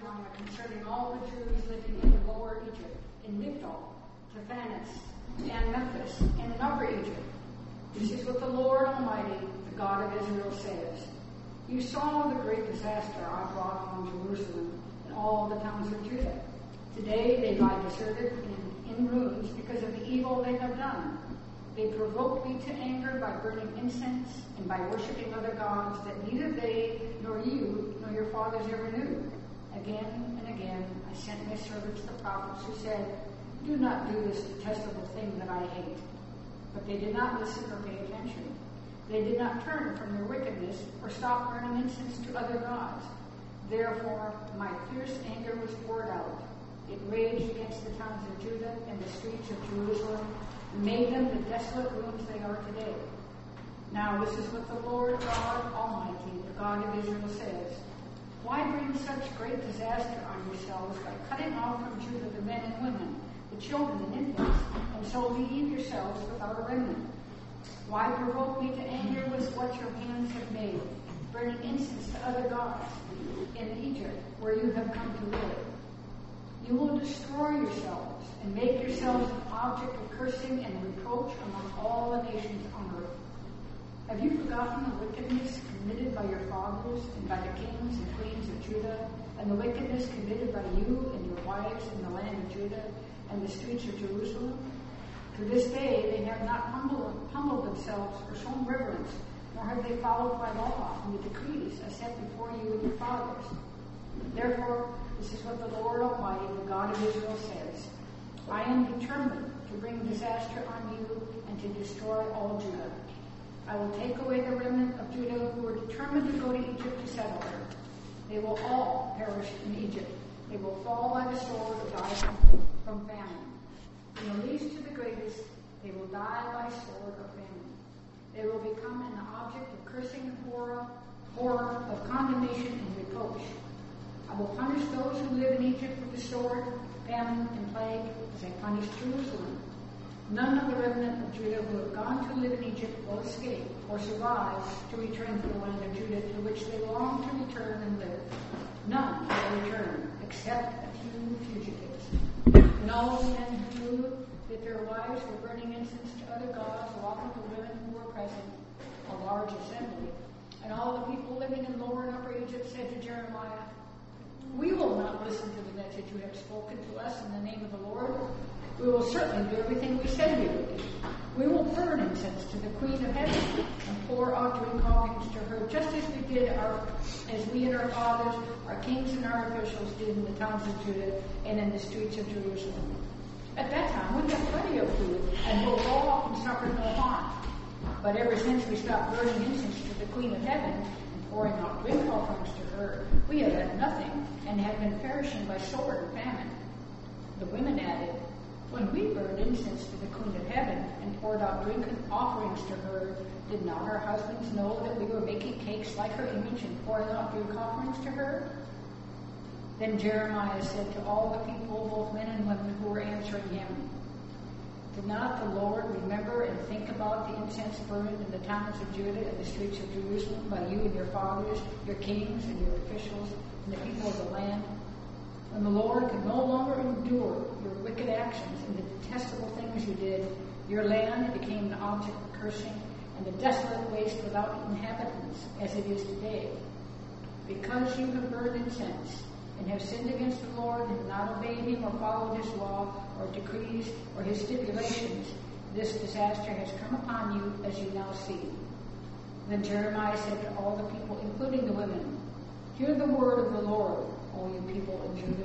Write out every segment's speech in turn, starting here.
Jeremiah concerning all the Jews living in the lower Egypt, in Migdol, Taphanes, and Memphis, and in upper Egypt. This is what the Lord Almighty, the God of Israel, says. You saw the great disaster I brought on Jerusalem and all the towns of Judah. Today they lie deserted and in ruins because of the evil they have done. They provoked me to anger by burning incense and by worshiping other gods that neither they nor you nor your fathers ever knew. Again and again I sent my servants the prophets who said, do not do this detestable thing that I hate. But they did not listen or pay attention. They did not turn from their wickedness or stop burning incense to other gods. Therefore my fierce anger was poured out. It raged against the towns of Judah and the streets of Jerusalem, and made them the desolate ruins they are today. Now this is what the Lord God Almighty, the God of Israel, says. Why bring such great disaster on yourselves by cutting off from Judah the men and women, the children and infants, and so leave yourselves without a remnant? Why provoke me to anger with what your hands have made, burning incense to other gods in Egypt, where you have come to live? You will destroy yourselves and make yourselves an object of cursing and reproach among all the nations on earth. Have you forgotten the wickedness committed by your fathers and by the kings and queens of Judah, and the wickedness committed by you and your wives in the land of Judah and the streets of Jerusalem? To this day they have not humbled themselves or shown reverence, nor have they followed my law and the decrees I set before you and your fathers. Therefore, this is what the Lord Almighty, the God of Israel, says. I am determined to bring disaster on you and to destroy all Judah. I will take away the remnant of Judah who are determined to go to Egypt to settle there. They will all perish in Egypt. They will fall by the sword or die from famine. From the least to the greatest, they will die by sword or famine. They will become an object of cursing and horror, of condemnation and reproach. I will punish those who live in Egypt with the sword, famine, and plague, as I punished Jerusalem. None of the remnant of Judah who have gone to live in Egypt will escape or survive to return to the land of Judah to which they long to return and live. None will return, except a few fugitives. And all the men who knew that their wives were burning incense to other gods, along with the women who were present, a large assembly. And all the people living in lower and upper Egypt said to Jeremiah, we will not listen to the message you have spoken to us in the name of the Lord. We will certainly do everything we said we would do. We will burn incense to the Queen of Heaven and pour out drink offerings to her, just as we and our fathers, our kings and our officials did in the towns of Judah and in the streets of Jerusalem. At that time, we had plenty of food and will go off and suffer no harm. But ever since we stopped burning incense to the Queen of Heaven and pouring out drink offerings to her, we have had nothing and have been perishing by sword and famine. The women added, when we burned incense to the Queen of Heaven and poured out drink offerings to her, did not our husbands know that we were making cakes like her image and pouring out drink offerings to her? Then Jeremiah said to all the people, both men and women who were answering him, did not the Lord remember and think about the incense burned in the towns of Judah and the streets of Jerusalem by you and your fathers, your kings and your officials, and the people of the land? When the Lord could no longer endure your wicked actions and the detestable things you did, your land became an object of cursing and a desolate waste without inhabitants, as it is today. Because you have burned incense and have sinned against the Lord and have not obeyed him or followed his law or decrees or his stipulations, this disaster has come upon you, as you now see. Then Jeremiah said to all the people, including the women, hear the word of the Lord, all you people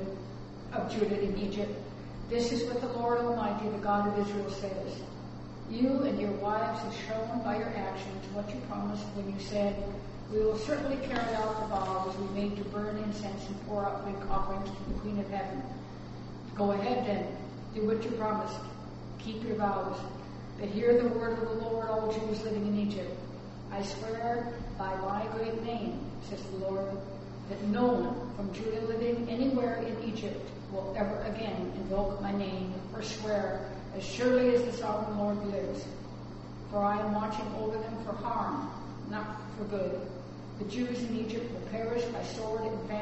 of Judah in Egypt. This is what the Lord Almighty, the God of Israel, says. You and your wives have shown by your actions what you promised when you said, we will certainly carry out the vows we made to burn incense and pour out drink offerings to the Queen of Heaven. Go ahead then, do what you promised. Keep your vows. But hear the word of the Lord, all Jews living in Egypt. I swear by my great name, says the Lord, that no one from Judah living anywhere in Egypt will ever again invoke my name or swear, as surely as the sovereign Lord lives. For I am watching over them for harm, not for good. The Jews in Egypt will perish by sword and famine until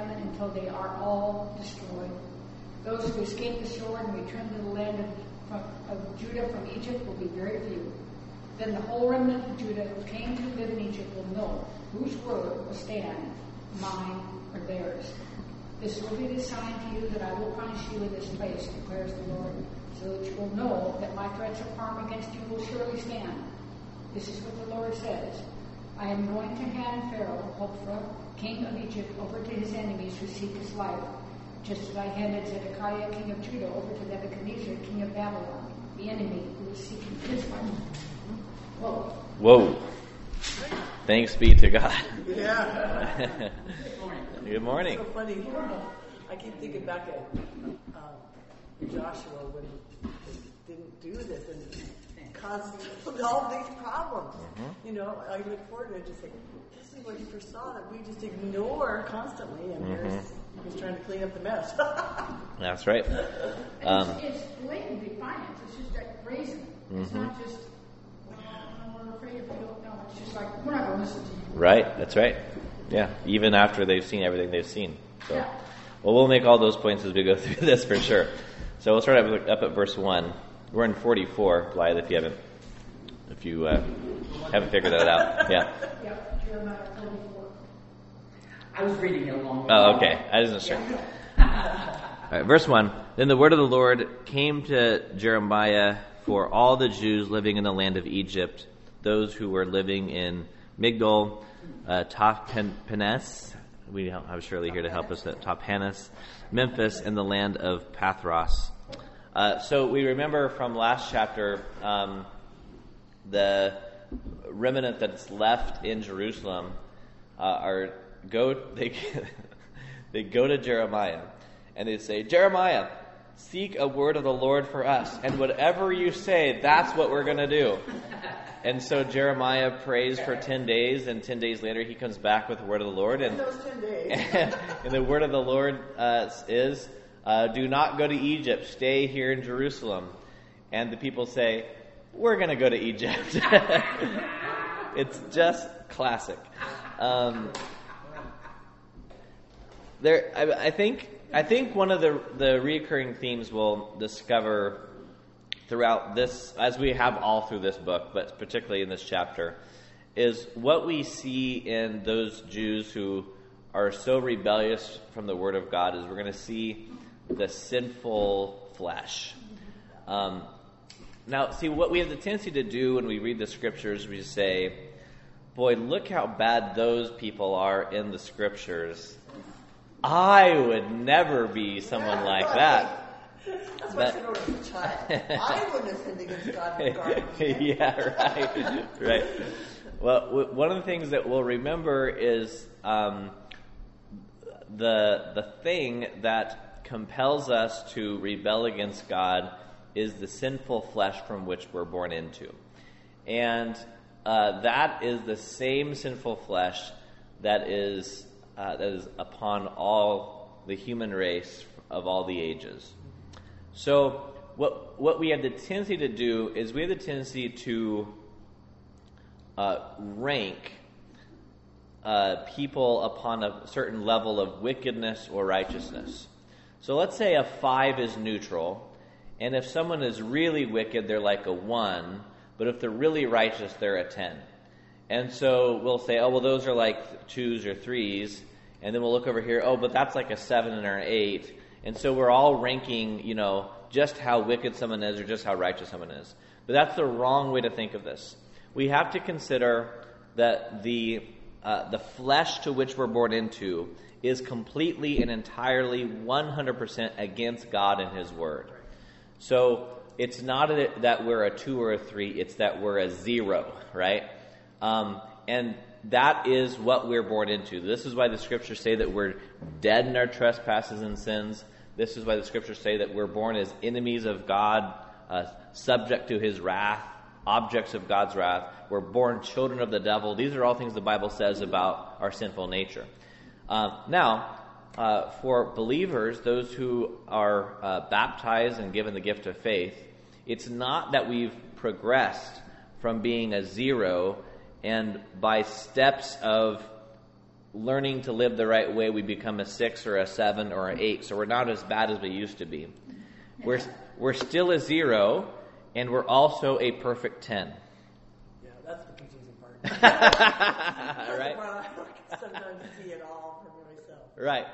until they are all destroyed. Those who escape the sword and return to the land of Judah from Egypt will be very few. Then the whole remnant of Judah who came to live in Egypt will know whose word will stand, mine or theirs. This will be the sign to you that I will punish you in this place, declares the Lord, so that you will know that my threats of harm against you will surely stand. This is what the Lord says. I am going to hand Pharaoh, Hophra, king of Egypt, over to his enemies who seek his life, just as I handed Zedekiah, king of Judah, over to Nebuchadnezzar, king of Babylon, the enemy who was seeking his life. Whoa. Whoa. Thanks be to God. Yeah. Good morning. It's so funny. I keep thinking back at Joshua when he didn't do this and caused all these problems. Mm-hmm. You know, I look forward to it just like, this is what he foresaw that we just ignore constantly, and he's trying to clean up the mess. That's right. It's blatant defiance. It's just that brazen. It's not just, we're afraid if we don't know. It's just like, we're not going to listen to you. Right, that's right. Yeah, even after they've seen everything they've seen. So, Yeah. well, we'll make all those points as we go through this for sure. So we'll start up at verse 1. We're in 44, Blythe, if you haven't figured that out. Yeah. Yep, Jeremiah 44. I was reading it along. Oh, okay. I wasn't sure. All right, verse 1. Then the word of the Lord came to Jeremiah for all the Jews living in the land of Egypt, those who were living in Migdol, Tahpanhes. We don't have Shirley here to help us at Tahpanhes, Memphis, and the land of Pathros. So we remember from last chapter the remnant that's left in Jerusalem they go to Jeremiah and they say, Jeremiah, seek a word of the Lord for us, and whatever you say, that's what we're going to do. And so Jeremiah prays for 10 days, and 10 days later he comes back with the word of the Lord. And those 10 days. and the word of the Lord is, do not go to Egypt, stay here in Jerusalem. And the people say, we're going to go to Egypt. It's just classic. I think one of the recurring themes we'll discover throughout this, as we have all through this book, but particularly in this chapter, is what we see in those Jews who are so rebellious from the Word of God is we're going to see the sinful flesh. Now, see, what we have the tendency to do when we read the Scriptures, we say, boy, look how bad those people are in the Scriptures. I would never be someone like that. That's why I said, as a child, I wouldn't have sinned against God in the garden. Yeah, right. Well, one of the things that we'll remember is the thing that compels us to rebel against God is the sinful flesh from which we're born into. And that is the same sinful flesh that is upon all the human race of all the ages. So what we have the tendency to do is we have the tendency to rank people upon a certain level of wickedness or righteousness. So let's say a 5 is neutral, and if someone is really wicked, they're like a 1, but if they're really righteous, they're a 10. And so we'll say, oh, well, those are like 2s or 3s, and then we'll look over here, oh, but that's like a 7 or an 8. And so we're all ranking, just how wicked someone is or just how righteous someone is. But that's the wrong way to think of this. We have to consider that the flesh to which we're born into is completely and entirely 100% against God and His Word. So it's not that we're a 2 or a 3, it's that we're a 0, right? And that is what we're born into. This is why the Scriptures say that we're dead in our trespasses and sins. This is why the Scriptures say that we're born as enemies of God, subject to His wrath, objects of God's wrath. We're born children of the devil. These are all things the Bible says about our sinful nature. Now, for believers, those who are baptized and given the gift of faith, it's not that we've progressed from being a 0 and by steps of learning to live the right way, we become a 6 or a 7 or an 8. So we're not as bad as we used to be. We're still a 0, and we're also a perfect 10. Yeah, that's the confusing part. Right? Well, I sometimes see it all for myself. Right.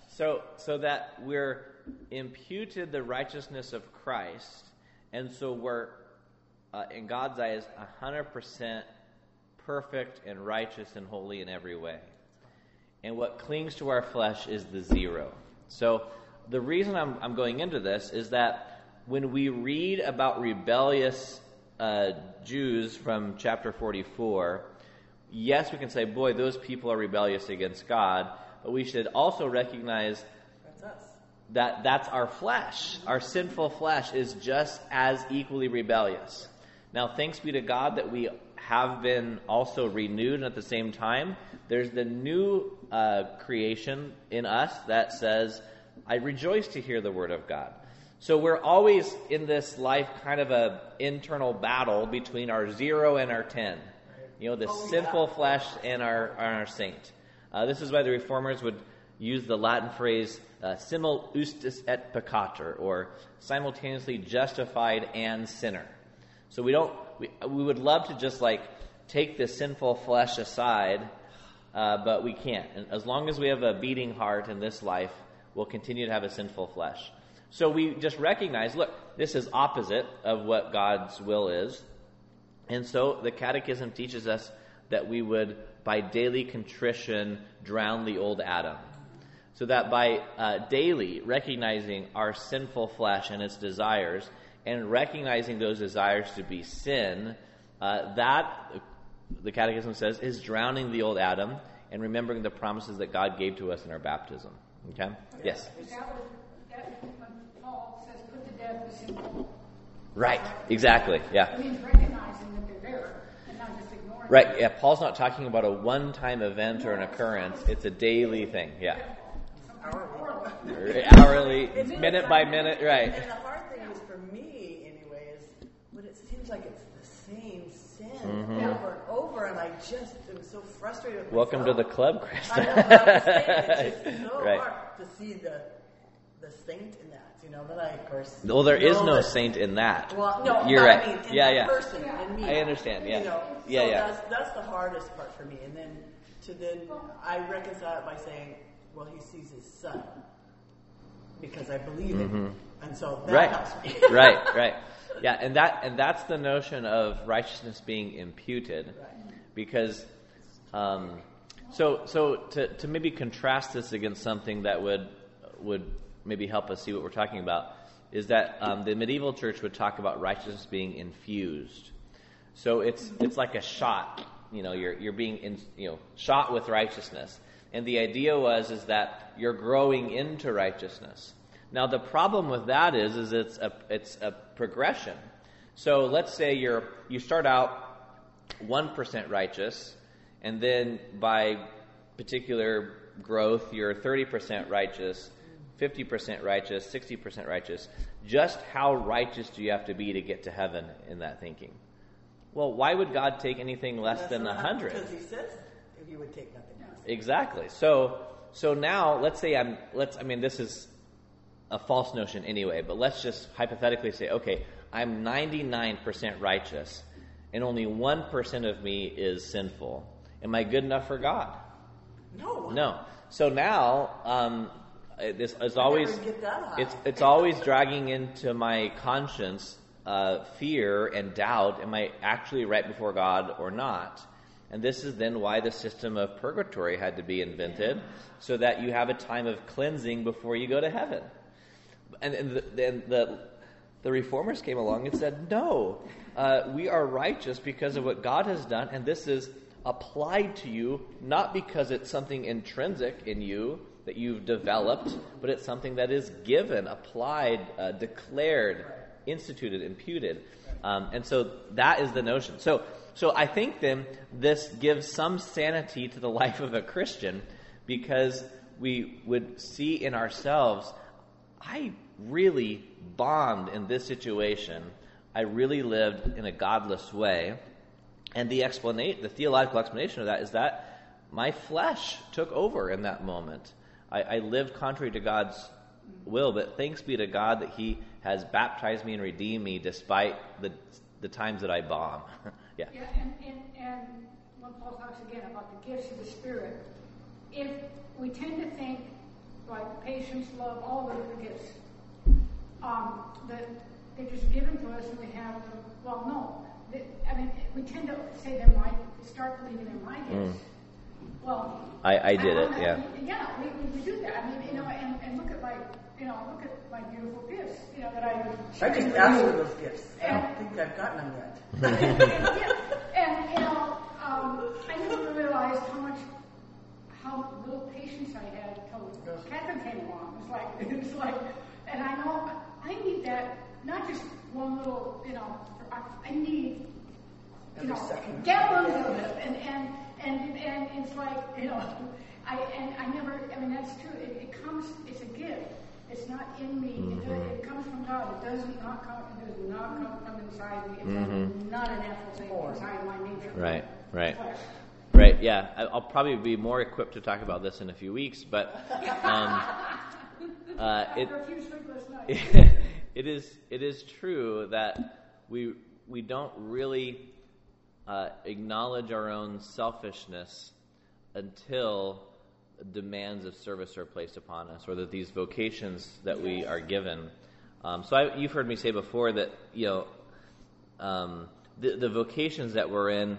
So that we're imputed the righteousness of Christ, and so we're, in God's eyes, 100% perfect and righteous and holy in every way. And what clings to our flesh is the 0. So the reason I'm going into this is that when we read about rebellious Jews from chapter 44, yes, we can say, boy, those people are rebellious against God, but we should also recognize That's us. that's our flesh. Our sinful flesh is just as equally rebellious. Now, thanks be to God that we have been also renewed, and at the same time, there's the new creation in us that says, I rejoice to hear the word of God. So we're always in this life kind of a internal battle between our 0 and our 10. The sinful flesh and our saint. This is why the Reformers would use the Latin phrase simul justus et peccator, or simultaneously justified and sinner. So we would love to just take the sinful flesh aside, but we can't. And as long as we have a beating heart in this life, we'll continue to have a sinful flesh. So we just recognize, look, this is opposite of what God's will is. And so the Catechism teaches us that we would, by daily contrition, drown the old Adam. So that by daily recognizing our sinful flesh and its desires, and recognizing those desires to be sin, that, the Catechism says, is drowning the old Adam and remembering the promises that God gave to us in our baptism. Okay? Yes? That when Paul says, put to death the sinful. Right. Exactly. Yeah. It means recognizing that they're there and not just ignoring them. Right. Yeah. Paul's not talking about a one-time event or an occurrence. It's a daily thing. Yeah. Hourly, minute by minute. Right. And the hard thing is, for me anyway, is when it seems like it's the same sin over and over, and I just am so frustrated with Welcome myself. to the club, Krista. I know what I'm saying. It's just so Right. hard to see the saint in that, But I, of course... Well, there is no saint in that. Well, no, You're but right. I mean, in Yeah, that yeah. person, in me. I understand, yeah. So Yeah. that's the hardest part for me. And then I reconcile it by saying, well, he sees his son because I believe in him. And so that helps me. Right. Yeah, and that's the notion of righteousness being imputed. Right. Because so to maybe contrast this against something that would maybe help us see what we're talking about, is that the medieval church would talk about righteousness being infused. So it's like a shot. You're being shot with righteousness, and the idea is that you're growing into righteousness. Now the problem with that is it's a progression. So let's say you start out 1% righteous, and then by particular growth you're 30% righteous, 50% righteous, 60% righteous. Just how righteous do you have to be to get to heaven in that thinking? Well, why would God take anything less than 100? Because he says he would take nothing less. Exactly. So now let's say this is a false notion anyway, but let's just hypothetically say, okay, I'm 99% righteous, and only 1% of me is sinful. Am I good enough for God? No. So now, this is always it's always dragging into my conscience fear and doubt. Am I actually right before God or not? And this is then why the system of purgatory had to be invented, so that you have a time of cleansing before you go to heaven. And then the Reformers came along and said, no, we are righteous because of what God has done, and this is applied to you, not because it's something intrinsic in you that you've developed, but it's something that is given, applied, declared, instituted, imputed. And so that is the notion. So I think then this gives some sanity to the life of a Christian, because we would see in ourselves, I really bombed in this situation. I really lived in a godless way. And the theological explanation of that is that my flesh took over in that moment. I lived contrary to God's will, but thanks be to God that He has baptized me and redeemed me despite the times that I bomb. Yeah. Yeah, and when Paul talks again about the gifts of the Spirit, if we tend to think like patience, love, all of the gifts, that they're just given to us and we have them. Well, no. We tend to say they're start believing they're my gifts. Well, I did it, yeah. Yeah, we do that. And look at my beautiful gifts, that I just asked for those gifts. I don't think I've gotten them yet. I never realized how little patience I had until Catherine came along. It was like, and I know I need that, not just one little, I need, gallons of it, and it's like, that's true. It comes, it's a gift. It's not in me. It comes from God. It does not come from inside me. It's not a natural thing inside my nature. Right. Right, yeah. I'll probably be more equipped to talk about this in a few weeks, but After a few sleepless nights. it is true that we don't really acknowledge our own selfishness until demands of service are placed upon us, or that these vocations that we are given. You've heard me say before that the vocations that we're in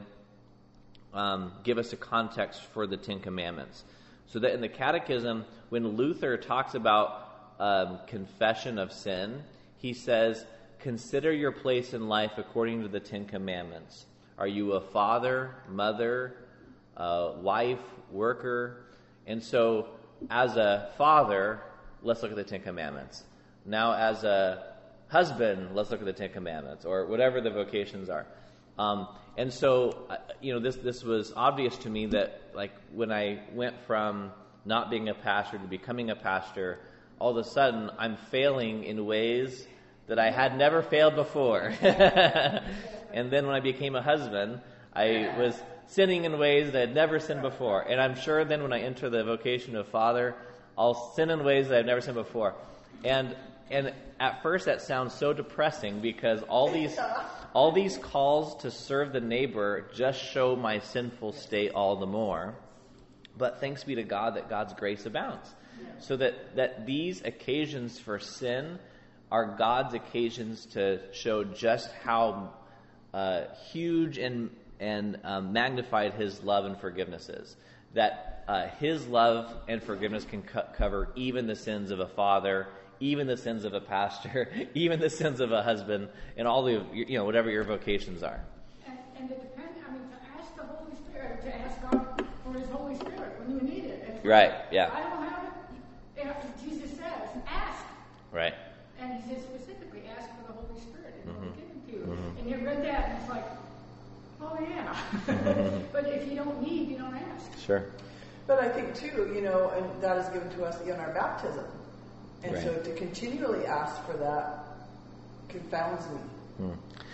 give us a context for the Ten Commandments. So that in the Catechism, when Luther talks about confession of sin, he says, "Consider your place in life according to the Ten Commandments. Are you a father, mother, wife, worker?" And so, as a father, let's look at the Ten Commandments. Now, as a husband, let's look at the Ten Commandments, or whatever the vocations are. And so, this was obvious to me that, like, when I went from not being a pastor to becoming a pastor, all of a sudden I'm failing in ways that I had never failed before. And then when I became a husband, I was sinning in ways that I had never sinned before. And I'm sure then when I enter the vocation of father, I'll sin in ways that I've never sinned before. And at first that sounds so depressing, because all these calls to serve the neighbor just show my sinful state all the more. But thanks be to God that God's grace abounds. So that these occasions for sin are God's occasions to show just how huge and magnified His love and forgiveness is. That His love and forgiveness can cover even the sins of a father, even the sins of a pastor, even the sins of a husband, and all the whatever your vocations are. And it depends. To ask the Holy Spirit, to ask God for His Holy Spirit when you need it. Right. Yeah. I don't have it. Jesus says, ask. Right. And He says specifically, ask for the Holy Spirit, and He'll give it to you. And you read that, and it's like, oh yeah. But if you don't need, you don't ask. Sure. But I think too, and that is given to us in our baptism. And right. So to continually ask for that confounds me.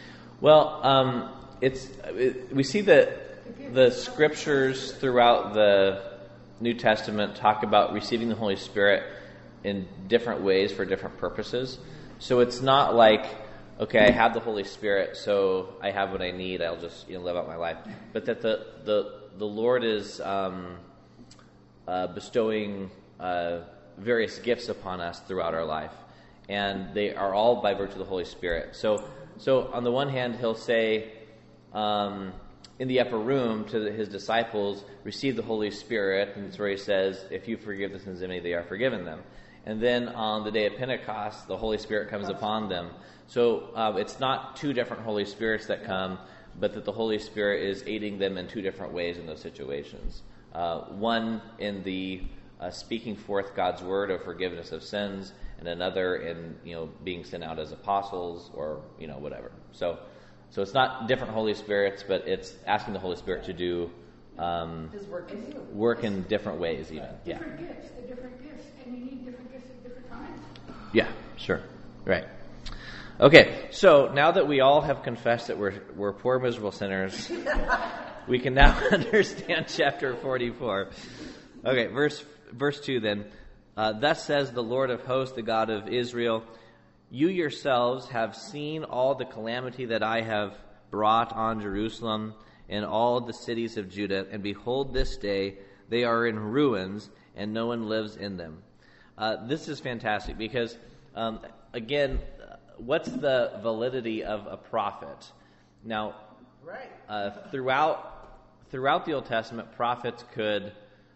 Well, we see that the scriptures throughout the New Testament talk about receiving the Holy Spirit in different ways for different purposes. So it's not like, okay, I have the Holy Spirit, so I have what I need. I'll just live out my life. But that the Lord is bestowing various gifts upon us throughout our life, and they are all by virtue of the Holy Spirit. So on the one hand, He'll say in the upper room to His disciples, receive the Holy Spirit, and it's where He says, if you forgive the sins of any, they are forgiven them. And then on the day of Pentecost, the Holy Spirit comes upon them. So it's not two different Holy Spirits that come, but that the Holy Spirit is aiding them in two different ways in those situations. One in the speaking forth God's word of forgiveness of sins, and another in being sent out as apostles, or whatever. So it's not different Holy Spirits, but it's asking the Holy Spirit to do His work in you. Work in different ways, even. Different gifts, the different gifts, and you need different gifts at different times. Yeah, sure, right. Okay, so now that we all have confessed that we're poor, miserable sinners, we can now understand chapter 44. Okay, verse 2 then. Thus says the Lord of hosts, the God of Israel, you yourselves have seen all the calamity that I have brought on Jerusalem and all the cities of Judah, and behold, this day they are in ruins, and no one lives in them. This is fantastic because, again, what's the validity of a prophet? Now, throughout the Old Testament, prophets could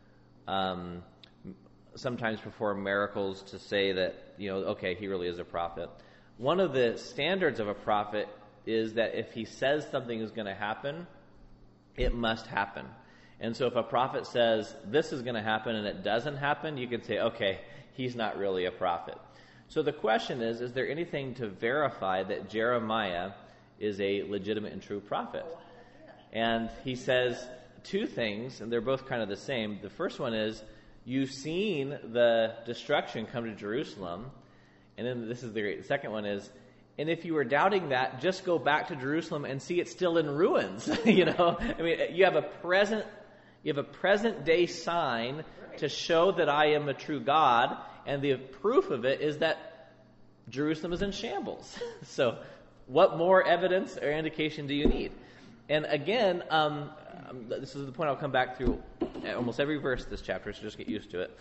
sometimes perform miracles to say that, okay, he really is a prophet. One of the standards of a prophet is that if he says something is going to happen, it must happen. And so if a prophet says, this is going to happen, and it doesn't happen, you can say, okay, he's not really a prophet. So the question is there anything to verify that Jeremiah is a legitimate and true prophet? And he says two things, and they're both kind of the same. The first one is, you've seen the destruction come to Jerusalem. And then this is the second one is, and if you were doubting that, just go back to Jerusalem and see it's still in ruins. I mean, you have a present day sign to show that I am a true God, and the proof of it is that Jerusalem is in shambles. So what more evidence or indication do you need? And again, this is the point I'll come back through almost every verse of this chapter, so just get used to it.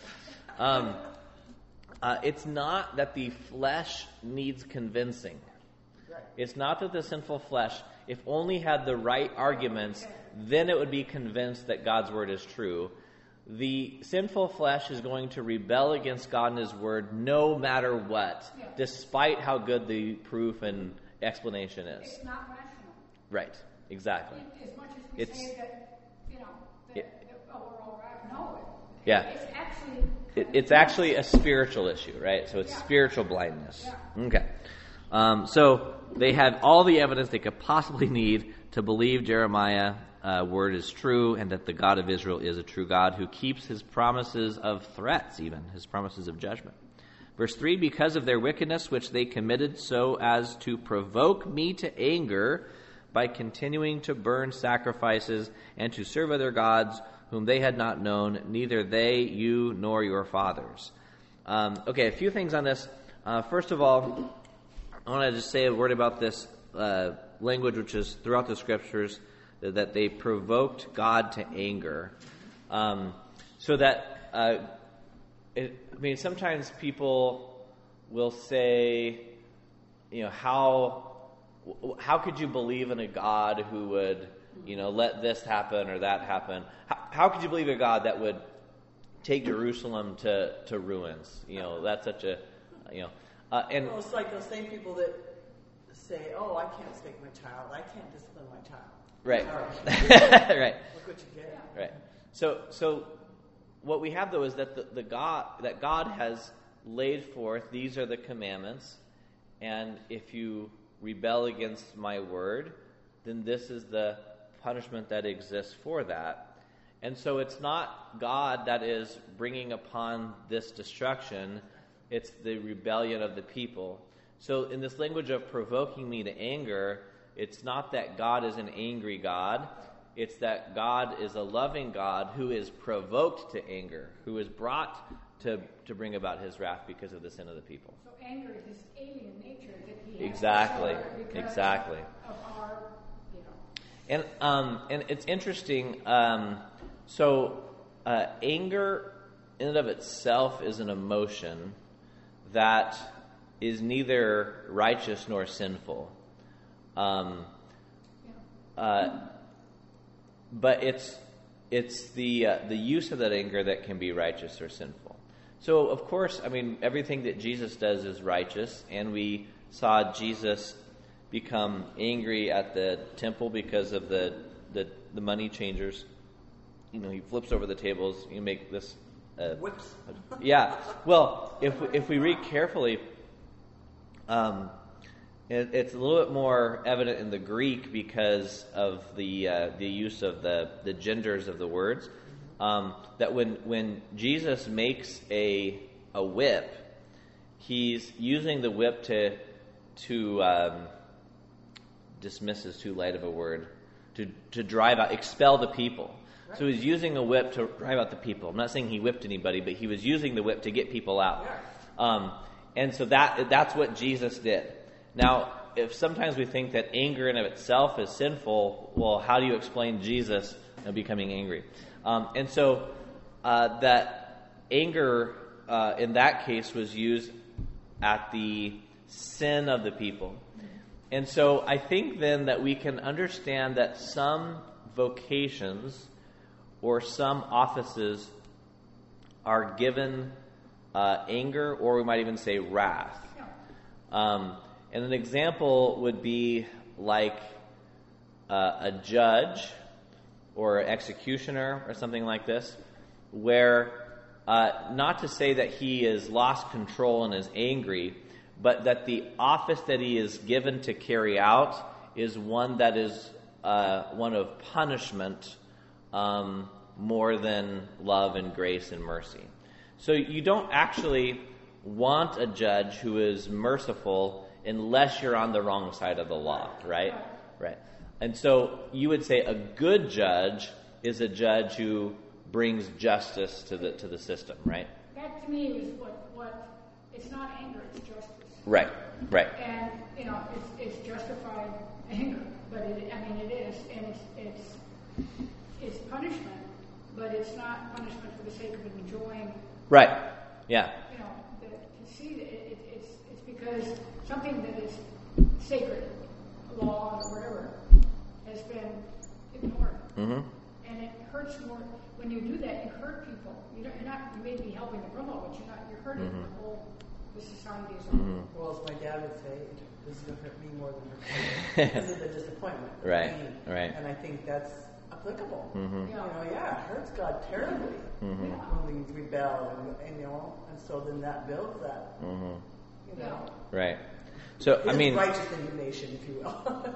It's not that the flesh needs convincing. It's not that the sinful flesh, if only had the right arguments, then it would be convinced that God's word is true. The sinful flesh is going to rebel against God and his word no matter what, despite how good the proof and explanation is. It's not rational. Right, exactly. As much as we say that, we're all right. No. Yeah. It's actually a spiritual issue, right? So it's spiritual blindness. Yeah. Okay. So they had all the evidence they could possibly need to believe Jeremiah's word is true and that the God of Israel is a true God who keeps his promises of threats, even his promises of judgment. Verse 3, because of their wickedness which they committed so as to provoke me to anger by continuing to burn sacrifices and to serve other gods whom they had not known, neither they, you, nor your fathers. Okay, a few things on this. First of all, I want to just say a word about this language which is throughout the scriptures, that they provoked God to anger. So that, sometimes people will say, how could you believe in a God who would, let this happen or that happen? How could you believe a God that would take Jerusalem to ruins? That's such a, and well, it's like those same people that say, "Oh, I can't spank my child. I can't discipline my child." Right. Right. Look what you get. Right. So what we have though is that God has laid forth, these are the commandments, and if you rebel against my word, then this is the punishment that exists for that. And so it's not God that is bringing upon this destruction, it's the rebellion of the people. So in this language of provoking me to anger, it's not that God is an angry God, it's that God is a loving God who is provoked to anger, who is brought to bring about his wrath because of the sin of the people. So anger is this alien nature that he has. Exactly. Of our, And it's interesting. Anger in and of itself is an emotion that is neither righteous nor sinful. But it's the use of that anger that can be righteous or sinful. So, of course, everything that Jesus does is righteous, and we saw Jesus become angry at the temple because of the money changers. He flips over the tables. You make this. Whoops. Yeah. Well, if we read carefully, it's a little bit more evident in the Greek because of the use of the genders of the words. That when Jesus makes a whip, he's using the whip to dismiss is too light of a word. to drive out, expel the people. Right. So he was using a whip to drive out the people. I'm not saying he whipped anybody, but he was using the whip to get people out. Yeah. And so that's what Jesus did. Now, if sometimes we think that anger in of itself is sinful, well, how do you explain Jesus becoming angry? And so that anger in that case was used at the sin of the people. And so I think then that we can understand that some vocations or some offices are given anger, or we might even say wrath. And an example would be like a judge or an executioner or something like this, where not to say that he has lost control and is angry, but that the office that he is given to carry out is one that is one of punishment more than love and grace and mercy. So you don't actually want a judge who is merciful unless you're on the wrong side of the law, right? Right. And so you would say a good judge is a judge who brings justice to the system, right? That to me is what it's not anger, it's justice. Right. And it's justified anger, but it is, and it's punishment, but it's not punishment for the sake of enjoying. Right. Yeah. To see that it's because something that is sacred, law or whatever, has been ignored. Mm-hmm. And it hurts more when you do that. You hurt people. You may be helping the criminal, but you're hurting the society as a whole. Mm-hmm. Well, as my dad would say, this is going to hurt me more than hurt because of the disappointment. Right. And I think that's applicable. Mm-hmm. It hurts God terribly when we rebel, and so then that builds that. Mm-hmm. Right. So righteous indignation, if you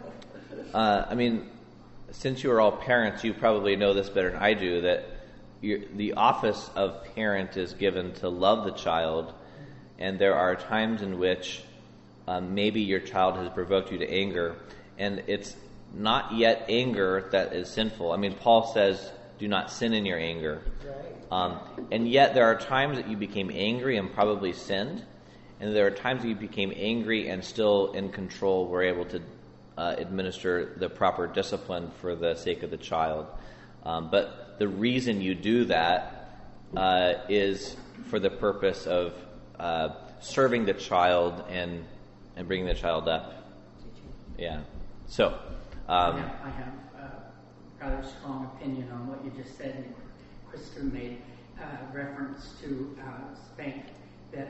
will. Since you are all parents, you probably know this better than I do, that the office of parent is given to love the child, and there are times in which maybe your child has provoked you to anger, and it's not yet anger that is sinful. Paul says, do not sin in your anger. Right. And yet there are times that you became angry and probably sinned, and there are times that you became angry and still in control, were able to administer the proper discipline for the sake of the child. But the reason you do that is for the purpose of serving the child and bringing the child up. Yeah. So I have a rather strong opinion on what you just said. And Kristen made reference to spank. That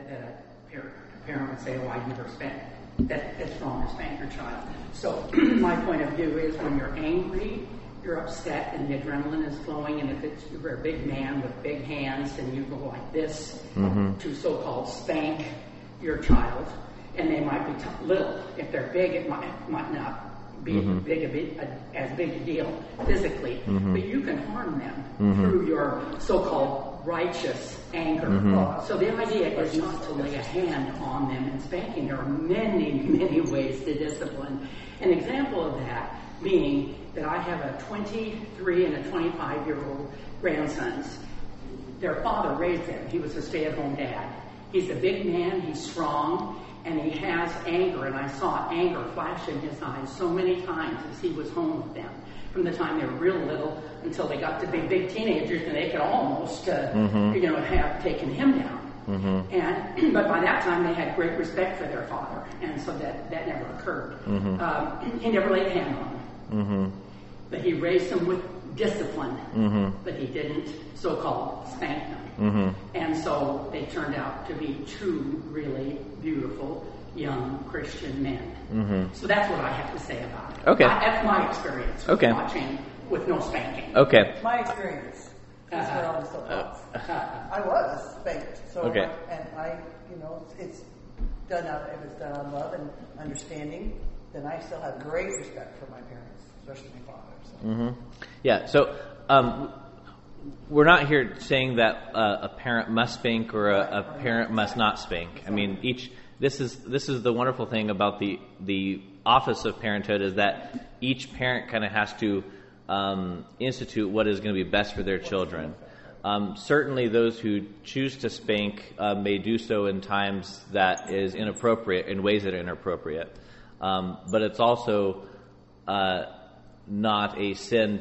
a parent would say, "Oh, I never spank." That's wrong to spank your child. So my point of view is when you're angry, you're upset, and the adrenaline is flowing, and if you're a big man with big hands and you go like this to so-called spank your child, and they might be little. If they're big, it might not be as big a deal physically, but you can harm them through your so-called righteous anger. So the idea is not to lay a hand on them in spanking. There are many, many ways to discipline. An example of that being that I have a 23 and a 25-year-old grandsons. Their father raised them. He was a stay-at-home dad. He's a big man, he's strong, and he has anger, and I saw anger flash in his eyes so many times as he was home with them, from the time they were real little until they got to be big teenagers, and they could almost, have taken him down. But by that time, they had great respect for their father, and so that never occurred. He never laid a hand on them, but he raised them with discipline, but he didn't so-called spank them. And so they turned out to be two really beautiful young Christian men. So that's what I have to say about it. Okay. That's my experience with watching with no spanking. Okay. My experience. That's where I was so lost. I was spanked. So okay. It's done out, if it's done out of love and understanding, then I still have great respect for my parents, especially my father. So. Yeah, so we're not here saying that a parent must spank or a parent must not spank. this is the wonderful thing about the office of parenthood, is that each parent kind of has to institute what is going to be best for their children. Certainly those who choose to spank may do so in times that is inappropriate, in ways that are inappropriate. But it's also not a sin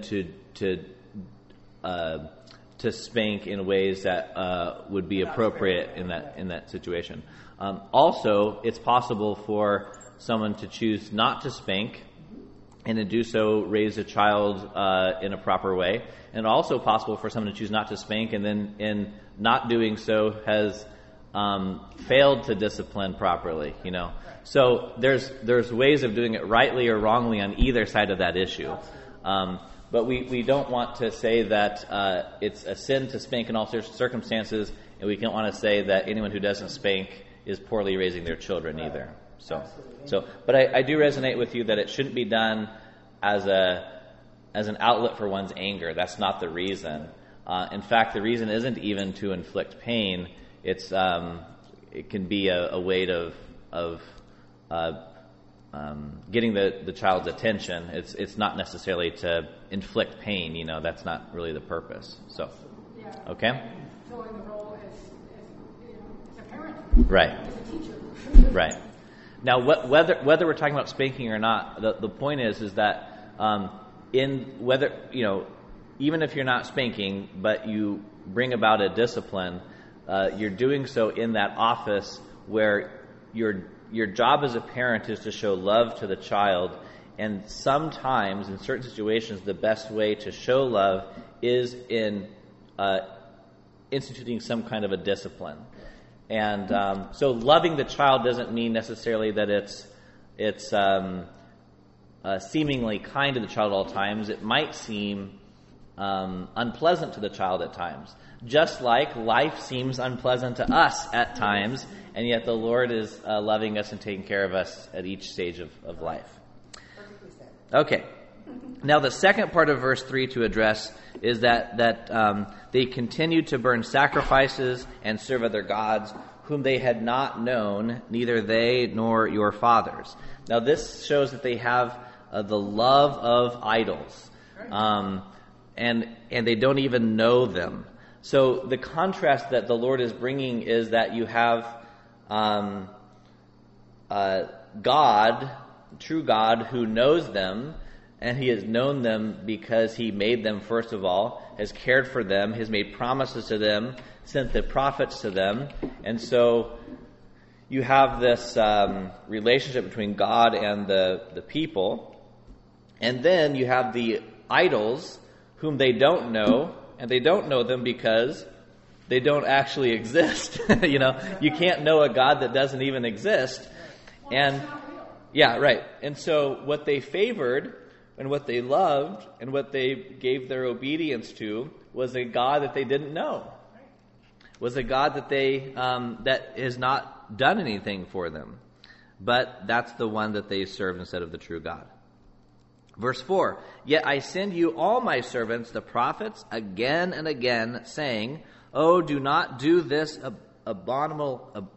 to spank in ways that would be appropriate in that situation. Also, it's possible for someone to choose not to spank, and to do so raise a child in a proper way. And also possible for someone to choose not to spank, and then in not doing so has failed to discipline properly. So there's ways of doing it rightly or wrongly on either side of that issue. But we don't want to say that it's a sin to spank in all circumstances, and we don't want to say that anyone who doesn't spank is poorly raising their children either. But I do resonate with you that it shouldn't be done as an outlet for one's anger. That's not the reason. In fact, the reason isn't even to inflict pain. It can be a way of getting the child's attention. It's not necessarily to inflict pain. That's not really the purpose. So, okay. Filling the role as a parent, right, as a teacher, right. Now, whether we're talking about spanking or not, the point is that even if you're not spanking, but you bring about a discipline, you're doing so in that office where your job as a parent is to show love to the child, and sometimes, in certain situations, the best way to show love is in instituting some kind of a discipline. And so loving the child doesn't mean necessarily that it's seemingly kind to the child at all times. It might seem unpleasant to the child at times. Just like life seems unpleasant to us at times, and yet the Lord is loving us and taking care of us at each stage of life. Okay. Now the second part of verse 3 to address is that they continued to burn sacrifices and serve other gods, whom they had not known, neither they nor your fathers. Now this shows that they have the love of idols, and they don't even know them. So the contrast that the Lord is bringing is that you have God, true God, who knows them, and He has known them because He made them, first of all, has cared for them, has made promises to them, sent the prophets to them. And so you have this relationship between God and the people. And then you have the idols, whom they don't know, and they don't know them because they don't actually exist. You can't know a God that doesn't even exist. And yeah, right. And so what they favored and what they loved and what they gave their obedience to was a God that they didn't know. Was a God that that has not done anything for them. But that's the one that they served instead of the true God. Verse 4, yet I send you all my servants, the prophets, again and again, saying, oh, do not do this abominable...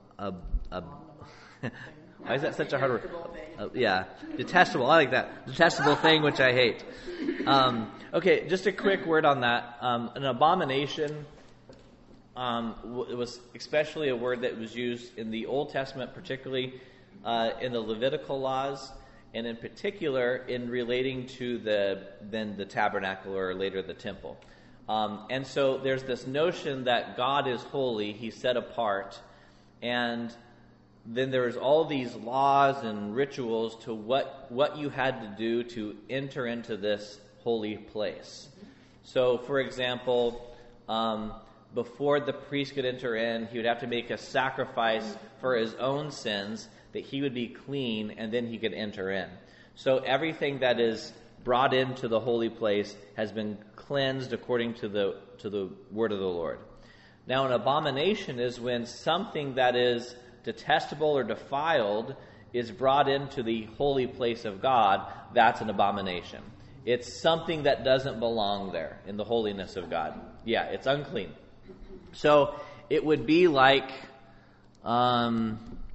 Why is that such a hard word? Detestable. I like that. Detestable thing, which I hate. Okay, just a quick word on that. An abomination it was especially a word that was used in the Old Testament, particularly in the Levitical laws, and in particular in relating to the tabernacle, or later the temple. And so there's this notion that God is holy, He's set apart, and then there's all these laws and rituals to what you had to do to enter into this holy place. So, for example, before the priest could enter in, he would have to make a sacrifice for his own sins, that he would be clean, and then he could enter in. So everything that is brought into the holy place has been cleansed according to the word of the Lord. Now, an abomination is when something that is detestable or defiled is brought into the holy place of God. That's an abomination. It's something that doesn't belong there in the holiness of God. Yeah, it's unclean. So it would be like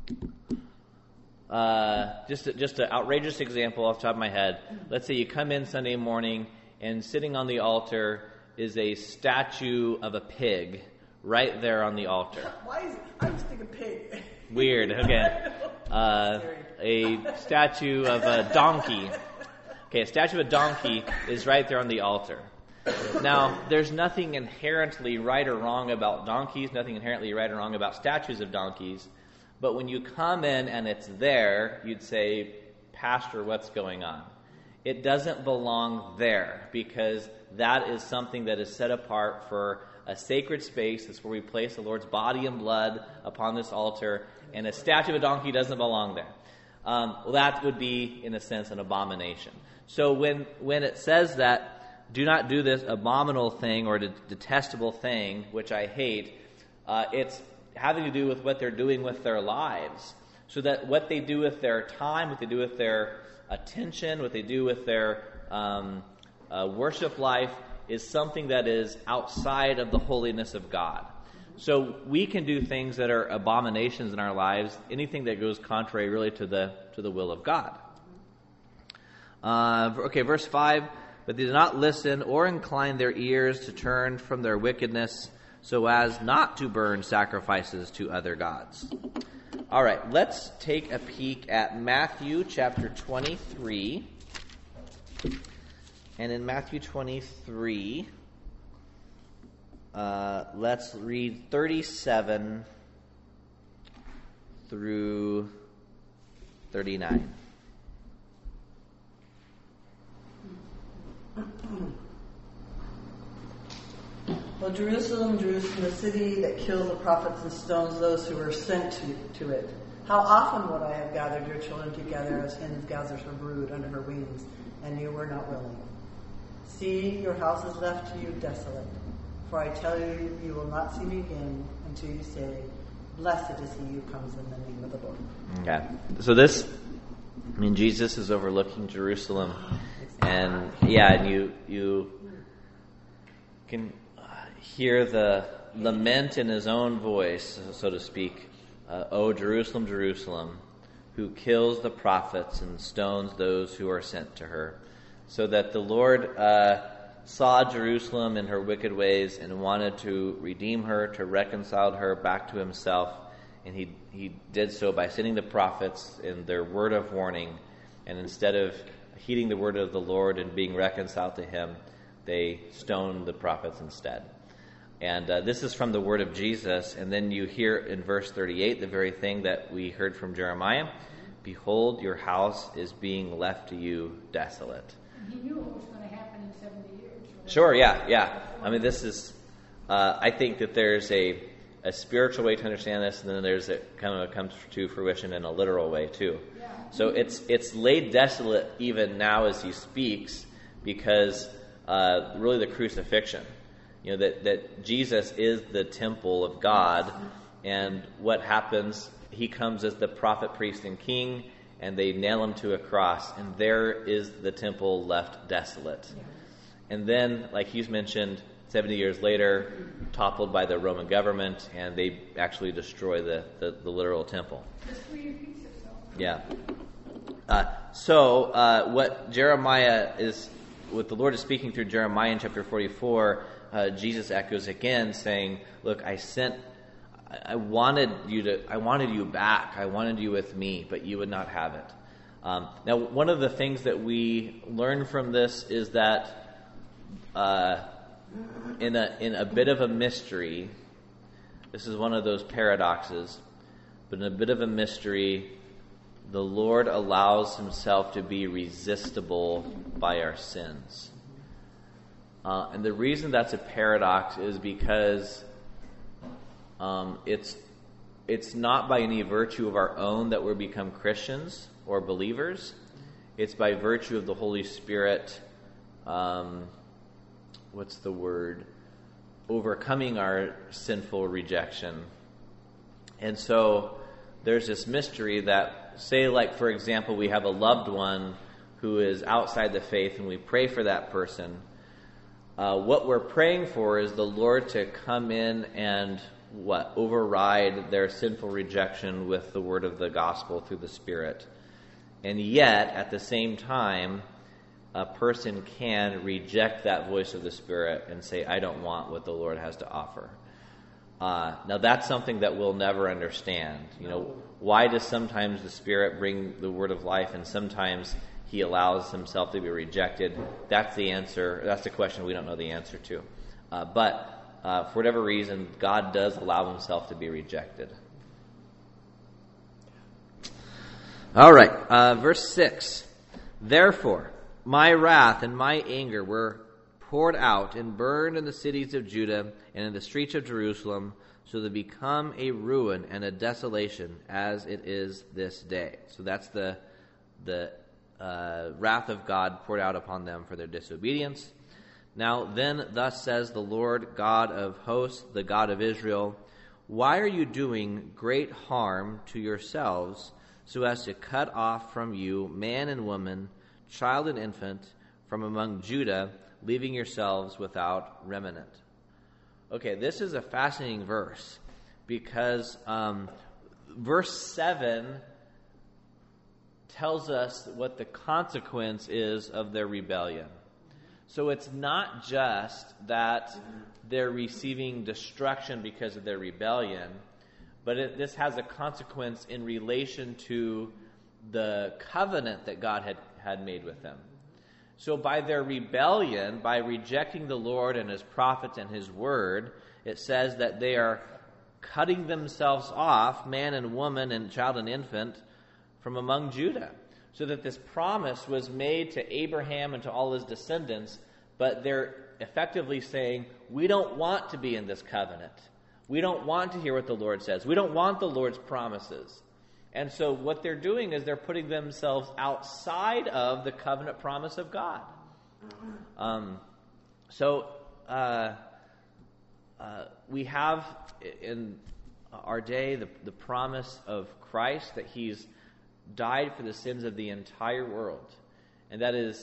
Just an outrageous example off the top of my head. Let's say you come in Sunday morning and sitting on the altar is a statue of a pig right there on the altar. Why is I was thinking pig. Weird. Okay. A statue of a donkey. Okay, a statue of a donkey is right there on the altar. Now, there's nothing inherently right or wrong about donkeys, nothing inherently right or wrong about statues of donkeys. But when you come in and it's there, you'd say, Pastor, what's going on? It doesn't belong there because that is something that is set apart for a sacred space. That's where we place the Lord's body and blood upon this altar, and a statue of a donkey doesn't belong there. Well, that would be, in a sense, an abomination. So when it says that, do not do this abominable thing or detestable thing, which I hate, it's having to do with what they're doing with their lives. So that what they do with their time, what they do with their attention, what they do with their worship life is something that is outside of the holiness of God. So we can do things that are abominations in our lives, anything that goes contrary really to the will of God. Verse 5, but they did not listen or incline their ears to turn from their wickedness so as not to burn sacrifices to other gods. All right, let's take a peek at Matthew chapter 23. And in Matthew 23, let's read 37 through 39. Well, Jerusalem, Jerusalem, the city that kills the prophets and stones those who are sent to it. How often would I have gathered your children together as hens gathers her brood under her wings, and you were not willing. See, your house is left to you desolate. For I tell you, you will not see me again until you say, blessed is he who comes in the name of the Lord. Okay. So Jesus is overlooking Jerusalem. And you can hear the lament in his own voice, so to speak. O Jerusalem, Jerusalem, who kills the prophets and stones those who are sent to her. So that the Lord saw Jerusalem in her wicked ways and wanted to redeem her, to reconcile her back to himself. And he did so by sending the prophets in their word of warning. And instead of heeding the word of the Lord and being reconciled to him, they stoned the prophets instead. And this is from the word of Jesus. And then you hear in verse 38 the very thing that we heard from Jeremiah. Behold, your house is being left to you desolate. He knew what was going to happen in 70 years. Sure, yeah. I mean, this is, I think that there's a spiritual way to understand this, and then there's a kind of comes to fruition in a literal way too. Yeah. So it's laid desolate even now as he speaks, because really the crucifixion, that Jesus is the temple of God, and what happens, he comes as the prophet, priest, and king, and they nail him to a cross, and there is the temple left desolate. Yeah. And then, like you mentioned, 70 years later, toppled by the Roman government, and they actually destroy the literal temple. Just 3 pieces, though. Yeah. So what the Lord is speaking through Jeremiah in chapter 44, Jesus echoes again, saying, "Look, I wanted you back. I wanted you with me, but you would not have it." Now, one of the things that we learn from this is that in a bit of a mystery, this is one of those paradoxes, but in a bit of a mystery, the Lord allows himself to be resistible by our sins. And the reason that's a paradox is because it's not by any virtue of our own that we become Christians or believers. It's by virtue of the Holy Spirit, overcoming our sinful rejection. And so there's this mystery that, say, like, for example, we have a loved one who is outside the faith and we pray for that person. What we're praying for is the Lord to come in and override their sinful rejection with the word of the gospel through the Spirit. And yet, at the same time, a person can reject that voice of the Spirit and say, I don't want what the Lord has to offer. Now, that's something that we'll never understand. Why does sometimes the Spirit bring the word of life and sometimes he allows himself to be rejected? That's the answer. That's the question we don't know the answer to. But for whatever reason, God does allow himself to be rejected. All right, verse 6. Therefore, my wrath and my anger were poured out and burned in the cities of Judah and in the streets of Jerusalem, so they become a ruin and a desolation as it is this day. So that's the wrath of God poured out upon them for their disobedience. Now then, thus says the Lord God of hosts, the God of Israel, why are you doing great harm to yourselves so as to cut off from you man and woman, child and infant, from among Judah, leaving yourselves without remnant? Okay, this is a fascinating verse because verse 7 tells us what the consequence is of their rebellion. So it's not just that they're receiving destruction because of their rebellion, but this has a consequence in relation to the covenant that God had made with them. So by their rebellion, by rejecting the Lord and his prophets and his word, it says that they are cutting themselves off, man and woman and child and infant, from among Judah. So that this promise was made to Abraham and to all his descendants, but they're effectively saying, we don't want to be in this covenant. We don't want to hear what the Lord says. We don't want the Lord's promises. And so what they're doing is they're putting themselves outside of the covenant promise of God. We have in our day the promise of Christ that he's died for the sins of the entire world. And that is,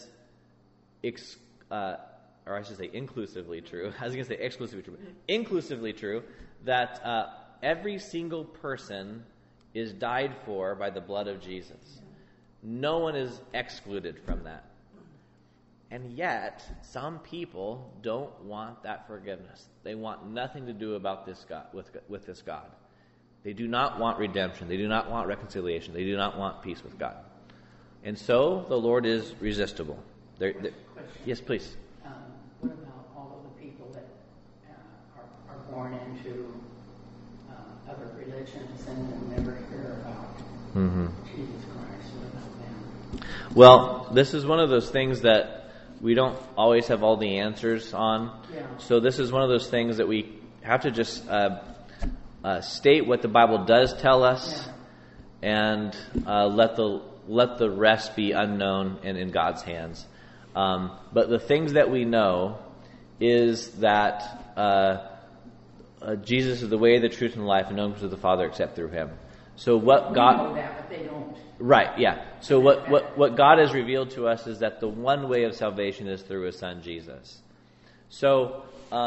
inclusively true. I was going to say exclusively true. Inclusively true that every single person is died for by the blood of Jesus. No one is excluded from that. And yet, some people don't want that forgiveness. They want nothing to do about this God with this God. They do not want redemption. They do not want reconciliation. They do not want peace with God. And so the Lord is resistible. Yes, please. What about all of the people that are born into other religions and never hear about Jesus Christ? What about them? Well, this is one of those things that we don't always have all the answers on. Yeah. So this is one of those things that we have to just state what the Bible does tell us, and let the rest be unknown and in God's hands. But the things that we know is that Jesus is the way, the truth, and the life, and no one comes to the Father except through him. So what God... We know that, but they don't. Right, yeah. So what God has revealed to us is that the one way of salvation is through his Son, Jesus. So,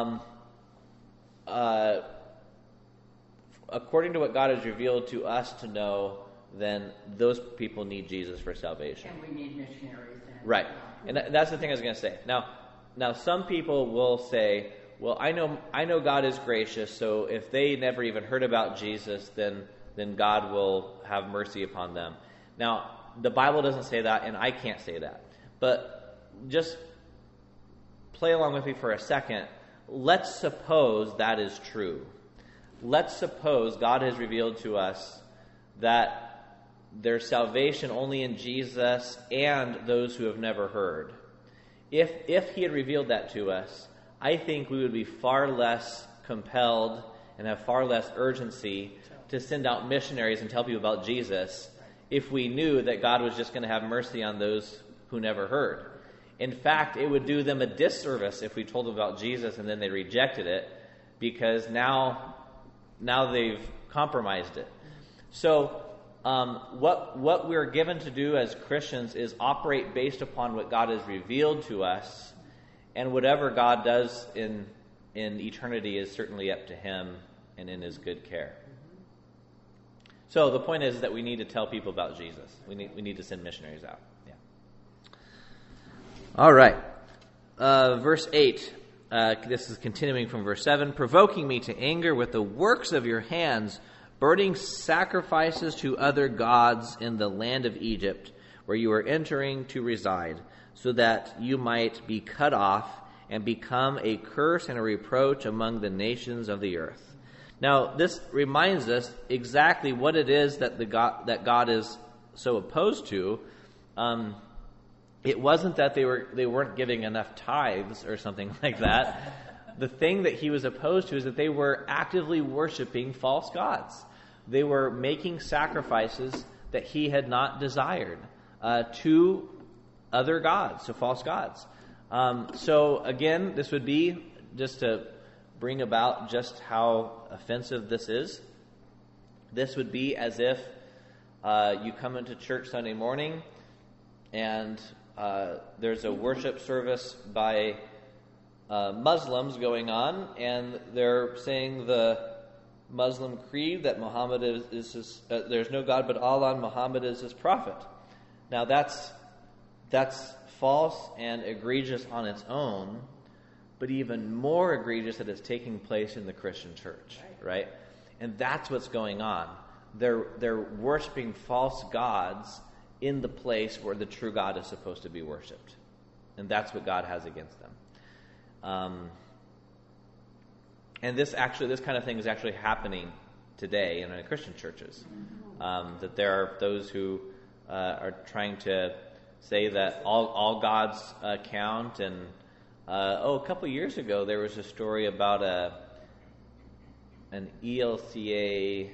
according to what God has revealed to us to know, then those people need Jesus for salvation. And we need missionaries. Right. And that's the thing I was going to say. Now some people will say, well, I know God is gracious, so if they never even heard about Jesus, then God will have mercy upon them. Now, the Bible doesn't say that, and I can't say that. But just play along with me for a second. Let's suppose that is true. Let's suppose God has revealed to us that there's salvation only in Jesus and those who have never heard. If he had revealed that to us, I think we would be far less compelled and have far less urgency to send out missionaries and tell people about Jesus if we knew that God was just going to have mercy on those who never heard. In fact, it would do them a disservice if we told them about Jesus and then they rejected it, because now they've compromised it. So what we're given to do as Christians is operate based upon what God has revealed to us, and whatever God does in eternity is certainly up to him and in his good care. So the point is that we need to tell people about Jesus. We need to send missionaries out. Yeah. All right. Verse 8. This is continuing from verse 7. Provoking me to anger with the works of your hands, burning sacrifices to other gods in the land of Egypt, where you are entering to reside, so that you might be cut off and become a curse and a reproach among the nations of the earth. Now, this reminds us exactly what it is that God is so opposed to. It wasn't that they weren't giving enough tithes or something like that. The thing that he was opposed to is that they were actively worshiping false gods. They were making sacrifices that he had not desired to other gods, to false gods. So again, this would be just to bring about just how offensive this is. This would be as if you come into church Sunday morning and there's a worship service by Muslims going on, and they're saying the Muslim creed that Muhammad is there's no God but Allah, and Muhammad is his prophet. Now that's false and egregious on its own, but even more egregious that it's taking place in the Christian church, right? And that's what's going on. They're worshiping false gods in the place where the true God is supposed to be worshipped. And that's what God has against them. And this kind of thing is actually happening today in Christian churches. That there are those who are trying to say that all gods count. And a couple years ago there was a story about an ELCA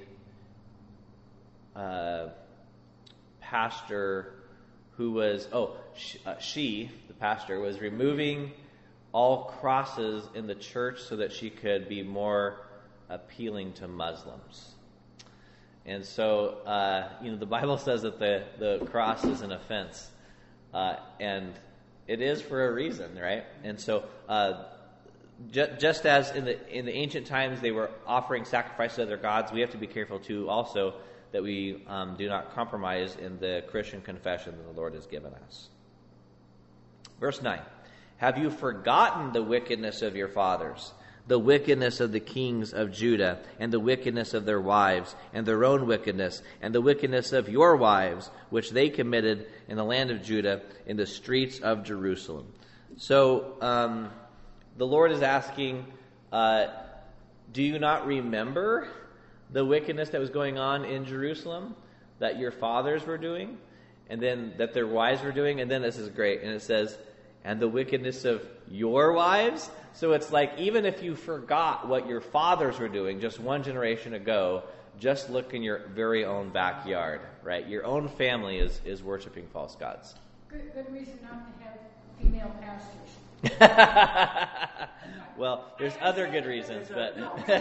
pastor who was, the pastor was removing all crosses in the church so that she could be more appealing to Muslims. And so, the Bible says that the cross is an offense. And it is for a reason, right? And so, just as in the ancient times they were offering sacrifices to other gods, we have to be careful too also that we do not compromise in the Christian confession that the Lord has given us. Verse 9. Have you forgotten the wickedness of your fathers, the wickedness of the kings of Judah, and the wickedness of their wives, and their own wickedness, and the wickedness of your wives, which they committed in the land of Judah, in the streets of Jerusalem? So, the Lord is asking, do you not remember the wickedness that was going on in Jerusalem that your fathers were doing, and then that their wives were doing? And then this is great, and it says, and the wickedness of your wives? So it's like, even if you forgot what your fathers were doing just one generation ago, just look in your very own backyard, right? Your own family is worshiping false gods. Good reason not to have female pastors. Well, there's other good reasons, but Really,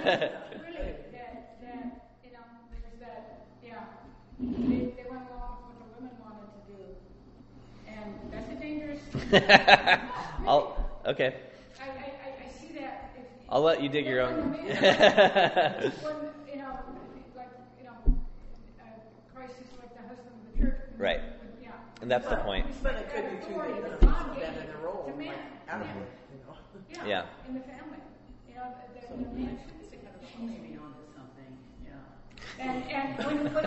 they went along with what the women wanted to do, and that's a dangerous. Okay. I see that. I'll let you dig your own. Christ is like the husband of the church. Right. Yeah. And that's the point. But it could be too late. Been in a role. To man. Yeah. In the family. The man She's me onto something. Yeah. And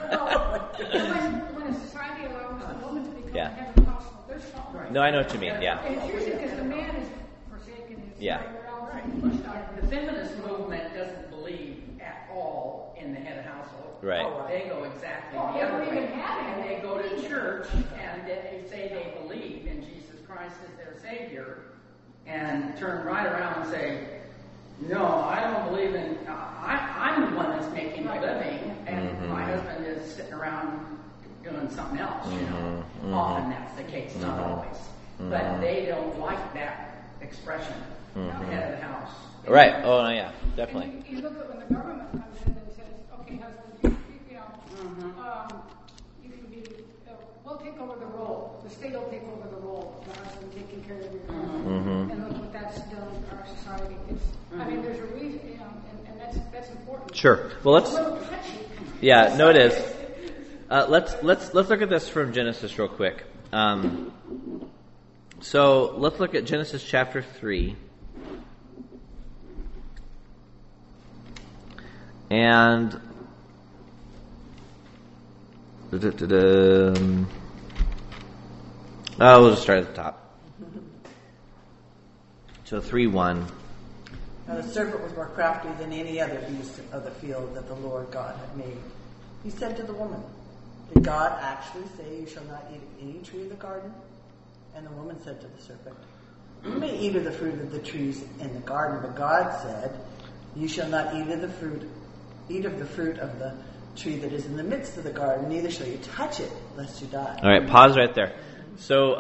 when a society allows a woman to become Yeah. head of the household, there's something. No, I know what you mean. Yeah. And it's usually because the man is forsaken his Yeah. pushed out. The feminist movement doesn't believe at all in the head of household. Right. They go exactly Oh, the other they don't way. even have it. And they go to church and they say they believe in Jesus Christ as their Savior, and turn right around and say, no, I don't believe in, I'm the one that's making a living, and my husband is sitting around doing something else, Often that's the case, not always. But they don't like that expression, head of the house. Right. Oh, no, yeah. Definitely. And you look at when the government comes in and says, okay, husband, you can be, we'll take over the role. The state will take over the role of the husband taking care of your family. And look what that's done in our society. There's a reason, and And that's important. Sure. Well, It's a little touchy. Yeah, no, it is. Let's look at this from Genesis real quick. So let's look at Genesis chapter 3. And we'll just start at the top. So 3:1. Now the serpent was more crafty than any other beast of the field that the Lord God had made. He said to the woman, "Did God actually say you shall not eat of any tree of the garden?" And the woman said to the serpent, "You may eat of the fruit of the trees in the garden, but God said, you shall not eat of the fruit of the tree that is in the midst of the garden, neither shall you touch it, lest you die." All right, pause right there. So,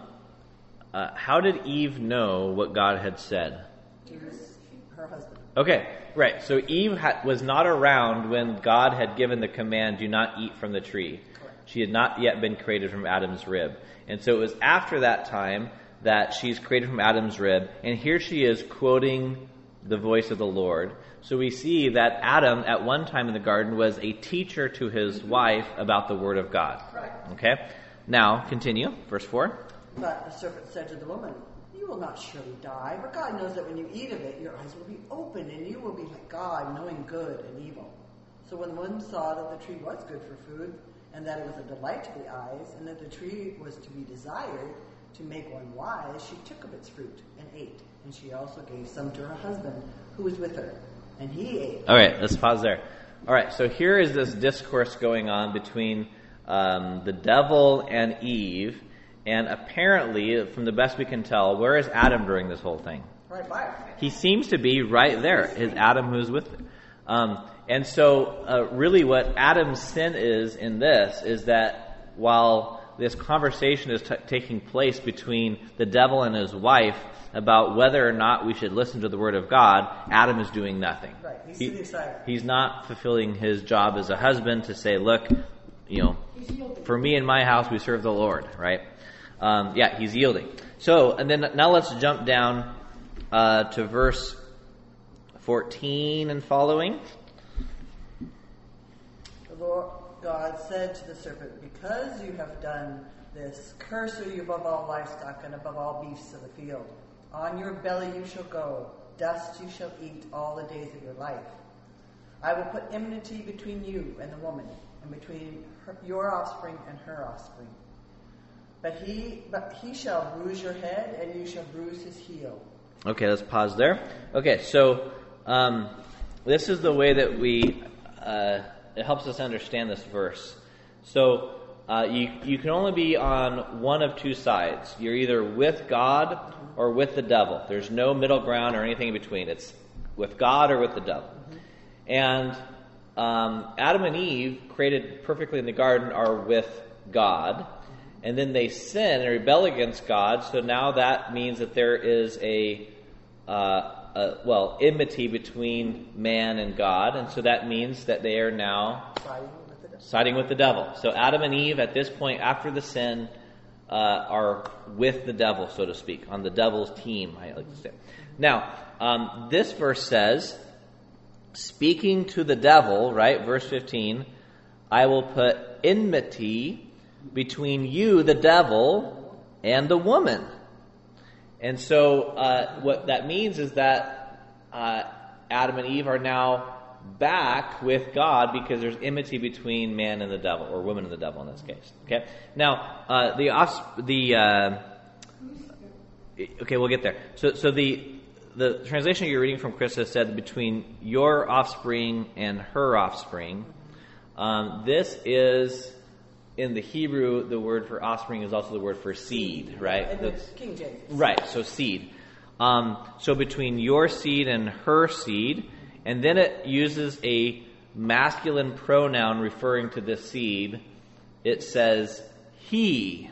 how did Eve know what God had said? She was her husband. Okay, right. So Eve was not around when God had given the command, "Do not eat from the tree." Correct. She had not yet been created from Adam's rib. And so it was after that time that she's created from Adam's rib. And here she is quoting the voice of the Lord. So we see that Adam, at one time in the garden, was a teacher to his wife about the Word of God. Correct. Okay? Now, continue. Verse 4. But the serpent said to the woman, "You will not surely die, for God knows that when you eat of it, your eyes will be opened, and you will be like God, knowing good and evil." So when the woman saw that the tree was good for food, and that it was a delight to the eyes, and that the tree was to be desired to make one wise, she took of its fruit and ate. And she also gave some to her husband, who was with her, and he ate. All right, let's pause there. All right, so here is this discourse going on between the devil and Eve. And apparently, from the best we can tell, where is Adam during this whole thing? Right by her. He seems to be right there. Is Adam who's with her. And so really what Adam's sin is in this is that while this conversation is taking place between the devil and his wife about whether or not we should listen to the Word of God, Adam is doing nothing. Right, he's sitting silent. He's not fulfilling his job as a husband to say, look, for me and my house we serve the Lord, right? He's yielding. So, and then now let's jump down to verse 14 and following. The Lord God said to the serpent, "Because you have done this, cursed are you above all livestock and above all beasts of the field. On your belly you shall go, dust you shall eat all the days of your life. I will put enmity between you and the woman, and between your offspring and her offspring. But he shall bruise your head, and you shall bruise his heel." Okay, let's pause there. Okay, so this is the way that it helps us understand this verse. So you can only be on one of two sides. You're either with God or with the devil. There's no middle ground or anything in between. It's with God or with the devil. And Adam and Eve, created perfectly in the garden, are with God. And then they sin and rebel against God, so now that means that there is enmity between man and God, and so that means that they are now siding with the devil. So Adam and Eve, at this point, after the sin, are with the devil, so to speak, on the devil's team, I like to say. Now, this verse says, speaking to the devil, right, verse 15, "I will put enmity between you, the devil, and the woman." And so what that means is that Adam and Eve are now back with God because there's enmity between man and the devil, or woman and the devil in this case. Okay. Now okay, we'll get there. So the translation you're reading from Krista said between your offspring and her offspring. This is, in the Hebrew, the word for offspring is also the word for seed, right? And it's King James. Right, so seed. So between your seed and her seed, and then it uses a masculine pronoun referring to the seed. It says, he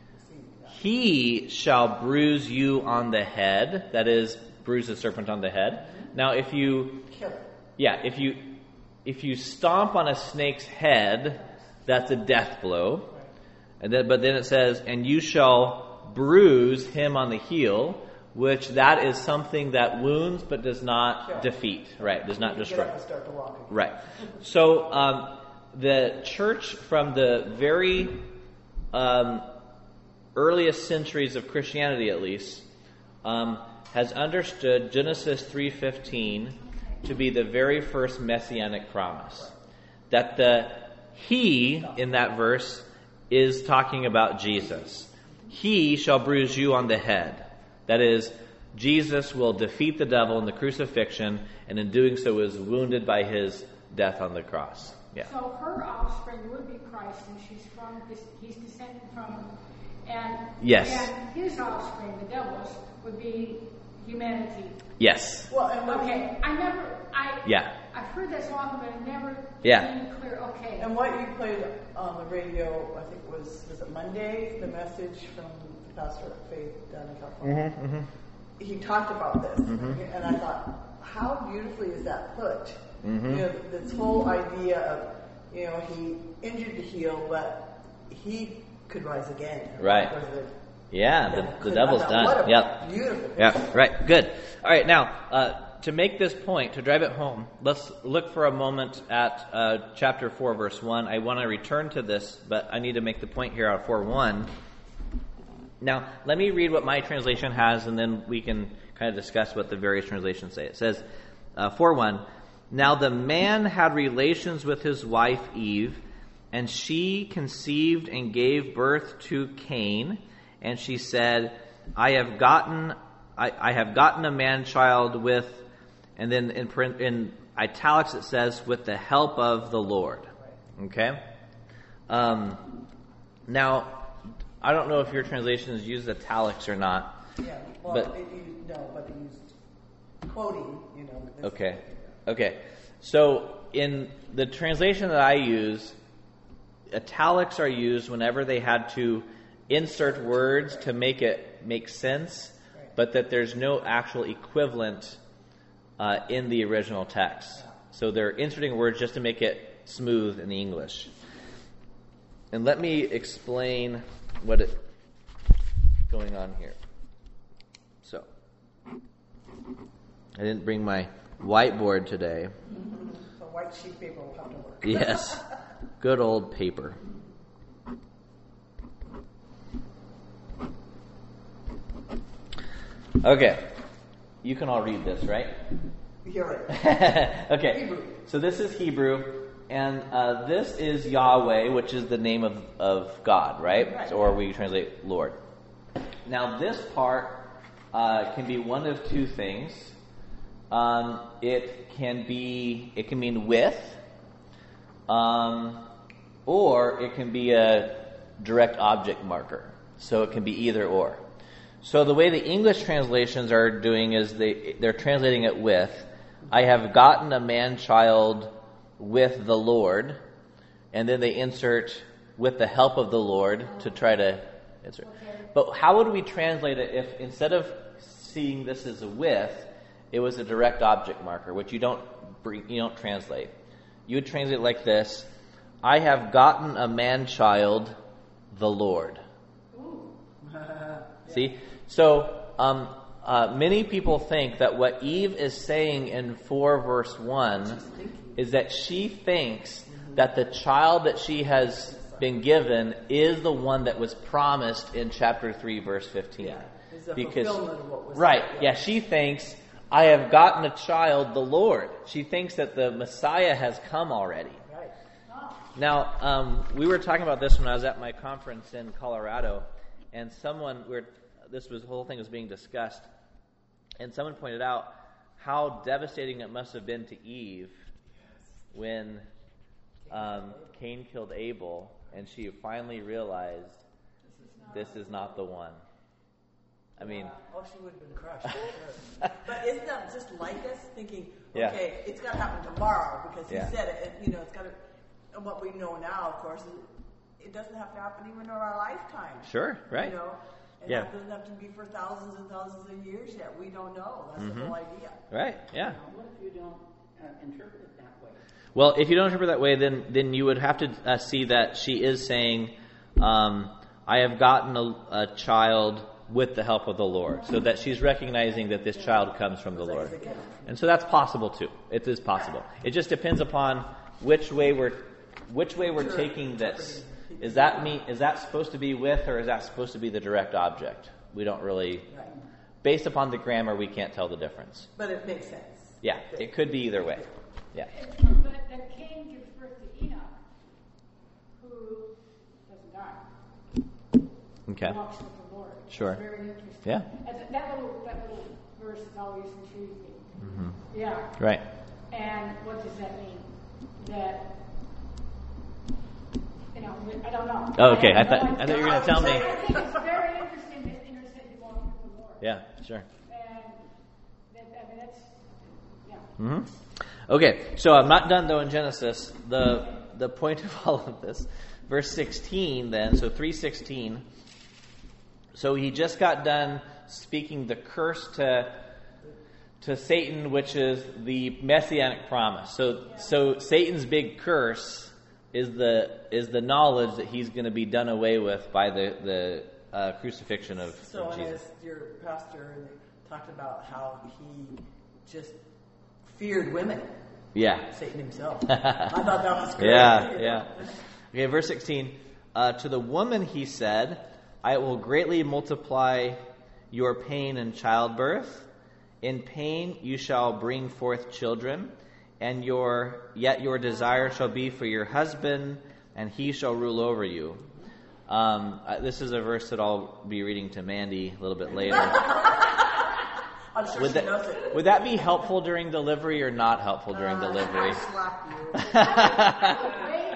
shall bruise you on the head. That is, bruise the serpent on the head. Now, if you stomp on a snake's head, that's a death blow. But then it says, and you shall bruise him on the heel. which that is something that wounds but does not Sure. defeat, right? Does not You destroy. Get up and start to walk again. Right. So the church from the very earliest centuries of Christianity, at least, has understood Genesis 3:15 to be the very first messianic promise. That the He in that verse is talking about Jesus. He shall bruise you on the head. That is, Jesus will defeat the devil in the crucifixion, and in doing so is wounded by his death on the cross. Yeah. So her offspring would be Christ, and he's descended from him. And, Yes. and his offspring, the devil's, would be humanity. Yes. Well, and what, Okay, Yeah. I've heard that song, but I never Yeah. made it clear. Okay. and what you played on the radio, I think was it Monday, the message from the pastor of Faith down in California. He talked about this, and I thought, how beautifully is that put? You know, this whole idea of, you know, he injured to heal, but he could rise again. Right. Yeah, the devil's done. What a Yep. beautiful picture. Yeah, right. Good. All right, now, to make this point, to drive it home, let's look for a moment at chapter 4, verse 1. I want to return to this, but I need to make the point here out of 4:1. Now, let me read what my translation has, and then we can kind of discuss what the various translations say. It says, 4:1, now the man had relations with his wife Eve, and she conceived and gave birth to Cain, and she said, I have gotten a man-child with, and then in italics it says, with the help of the Lord. Okay? Now, I don't know if your translations use italics or not. Yeah, well, But- it used quoting, you know. this- Okay. So in the translation that I use, italics are used whenever they had to insert words to make it make sense, but that there's no actual equivalent in the original text. So they're inserting words just to make it smooth in the English. And let me explain what is going on here. So, I didn't bring my whiteboard today. So white sheet paper will have to work. Yes, good old paper. Okay, you can all read this, right? You're right. Okay, Hebrew. so this is Hebrew, and this is Yahweh, which is the name of God, right? Right. So, or we translate Lord. Now, this part can be one of two things. It can mean with, or it can be a direct object marker. So it can be either or. So the way the English translations are doing is they're translating it with, I have gotten a man-child with the Lord, and then they insert with the help of the Lord to try to insert. But how would we translate it if instead of seeing this as a with, it was a direct object marker, which you don't translate. You would translate it like this: I have gotten a man-child, the Lord. See? So, many people think that what Eve is saying in 4 verse 1 is that she thinks that the child that she has been given is the one that was promised in chapter 3 verse 15. Yeah, it's a fulfillment of what was right, said, yeah, she thinks, I have gotten a child, the Lord. She thinks that the Messiah has come already. Right. Now, we were talking about this when I was at my conference in Colorado, and the whole thing was being discussed, and someone pointed out how devastating it must have been to Eve when Cain killed Abel, and she finally realized this is not the one. I mean, Oh, she would have been crushed, for sure. But isn't that just like us, thinking, Yeah. okay, it's got to happen tomorrow because he Yeah. said it, and, it's got to, and what we know now, of course, it doesn't have to happen even in our lifetime. sure, right? And Yeah. it doesn't have to be for thousands and thousands of years yet. We don't know. That's the whole idea. Right, yeah. What if you don't interpret it that way? Well, if you don't interpret that way, then you would have to see that she is saying, I have gotten a child, with the help of the Lord, so that she's recognizing that this child comes from the Lord. And so that's possible too. It is possible. It just depends upon which way we're taking this. Is that supposed to be with, or is that supposed to be the direct object? We don't really, based upon the grammar, we can't tell the difference. But it makes sense. Yeah, it could be either way. Yeah. But that Cain gives birth to Enoch, who doesn't die. Okay. Walks with the Lord. Sure. It's very interesting. Yeah. And that little verse has always intrigued me. Mm-hmm. Yeah. Right. And what does that mean? That, I don't know. Oh, okay. I have no thought idea. you were going to tell me. I think it's very interesting that intercede walk with the Lord. Yeah, sure. And that's, yeah. Mm-hmm. Okay, so I'm not done though in Genesis. The point of all of this, verse 16 then, so 3:16. So he just got done speaking the curse to Satan, which is the messianic promise. So Satan's big curse is the knowledge that he's going to be done away with by the crucifixion of So Jesus. as your pastor talked about how he just feared women. Yeah. Satan himself. I thought that was great. Yeah. Okay, verse 16. To the woman he said, I will greatly multiply your pain in childbirth. In pain you shall bring forth children, and yet your desire shall be for your husband, and he shall rule over you. This is a verse that I'll be reading to Mandy a little bit later. I'm sure she knows it. Would that be helpful during delivery or not helpful during delivery? I slap you. Wait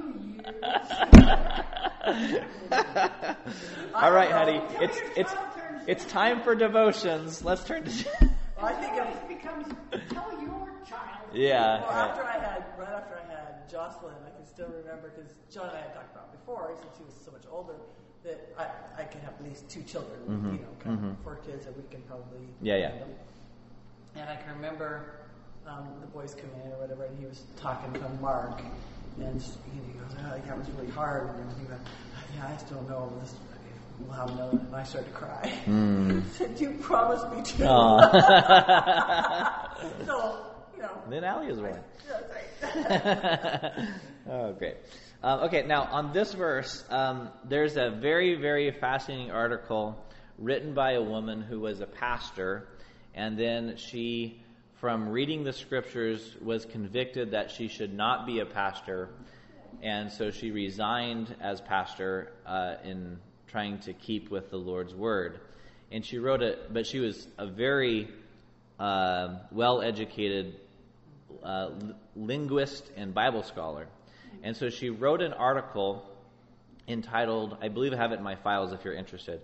a few years. All right, honey. It's time for devotions. Let's turn to. I think It becomes tell your child. Yeah. Well, Right. right after I had Jocelyn, I can still remember, because John and I had talked about before, since he was so much older, that I can have at least 2 children, kind of 4 kids that we can probably handle. And I can remember the boys come in or whatever, and he was talking to Mark, and he goes, that was really hard, and he went, I still don't know this. We'll have another, and I started to cry. He said, "You promised me to." So, Then Allie is one. That's right. Oh, great. Okay, now on this verse, there's a very, very fascinating article written by a woman who was a pastor, and then she, from reading the scriptures, was convicted that she should not be a pastor, and so she resigned as pastor in trying to keep with the Lord's word. And she wrote it, but she was a very well-educated linguist and Bible scholar. And so she wrote an article entitled, I believe I have it in my files if you're interested,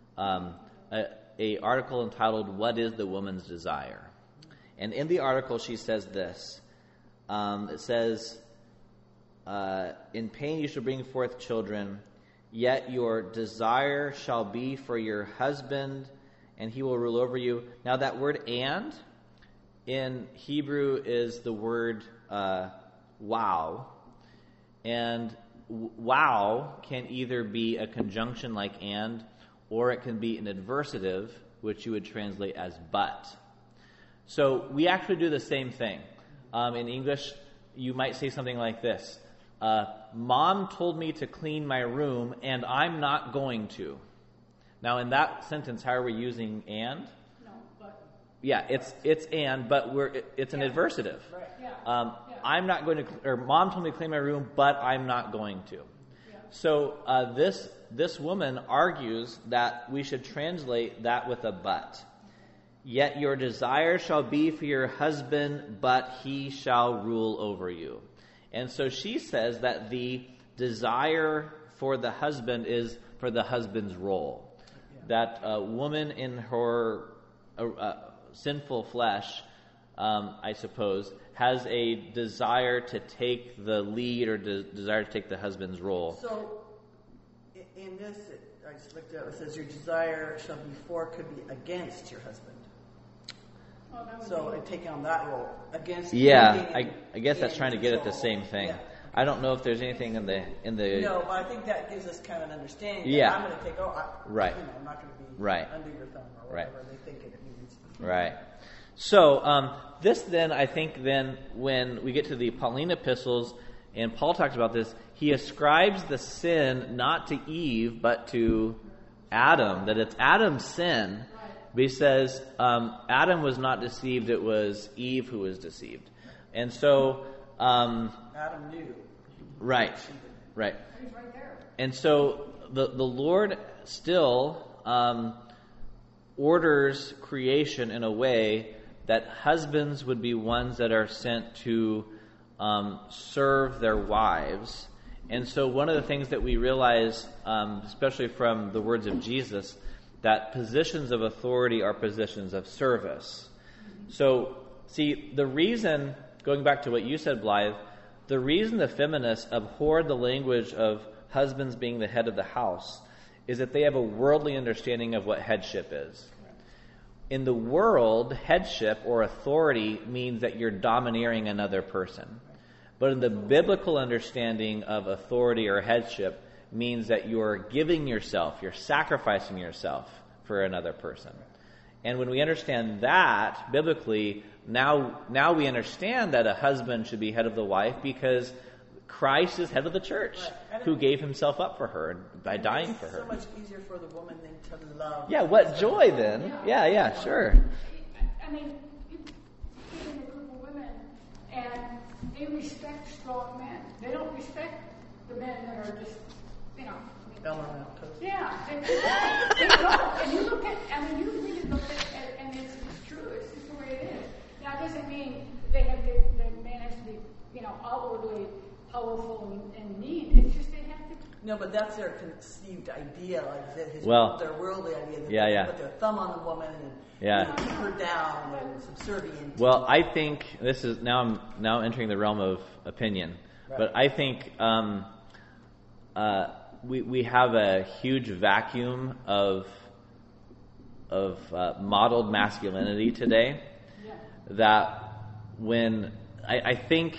a article entitled, What is the Woman's Desire? And in the article she says this. It says, in pain you shall bring forth children, yet your desire shall be for your husband, and he will rule over you. Now that word "and" in Hebrew is the word wow. And wow can either be a conjunction like "and," or it can be an adversative, which you would translate as "but." So we actually do the same thing. In English, you might say something like this. Mom told me to clean my room, and I'm not going to. Now, in that sentence, how are we using "and"? No, but. Yeah, it's "and," but it's an adversative. Right. Yeah. I'm not going to, or Mom told me to clean my room, but I'm not going to. Yeah. So this woman argues that we should translate that with a "but." Yet your desire shall be for your husband, but he shall rule over you. And so she says that the desire for the husband is for the husband's role. Yeah. That a woman in her sinful flesh, I suppose, has a desire to take the lead or desire to take the husband's role. So, in this, I just looked at it, it says your desire shall be for, could be against your husband. So taking on that role against. Yeah, I guess that's trying to get at the same thing. Yeah. I don't know if there's anything in the No, but I think that gives us kind of an understanding. That Yeah. I'm going to take. Right. I'm not going to be Right. under your thumb or Right. whatever they think it means. Right. So this then, I think then when we get to the Pauline epistles, and Paul talks about this, he ascribes the sin not to Eve but to Adam, that it's Adam's sin. But he says Adam was not deceived, it was Eve who was deceived. And so... Adam knew. Right. Right. He's right there. And so the Lord still orders creation in a way that husbands would be ones that are sent to serve their wives. And so one of the things that we realize, especially from the words of Jesus, that positions of authority are positions of service. So, see, the reason, going back to what you said, Blythe, the reason the feminists abhor the language of husbands being the head of the house is that they have a worldly understanding of what headship is. In the world, headship or authority means that you're domineering another person. But in the biblical understanding of authority or headship means that you're giving yourself, you're sacrificing yourself for another person. And when we understand that biblically, now we understand that a husband should be head of the wife because Christ is head of the church, who gave himself up for her by dying for her. It's so much easier for the woman than to love. Yeah, what joy then? Yeah, sure. I mean, you get in a group of women and they respect strong men. They don't respect the men that are just, yeah, they don't. And you look at, you really look at, and it's true. It's just the way it is. Now, it doesn't mean the man has to be, outwardly powerful and mean. It's just they have to. No, but that's their conceived idea, like their worldly idea. That Yeah. They put their thumb on the woman and keep her down and subservient. Well, I think this is I'm entering the realm of opinion, but I think we have a huge vacuum of modeled masculinity today. That when I think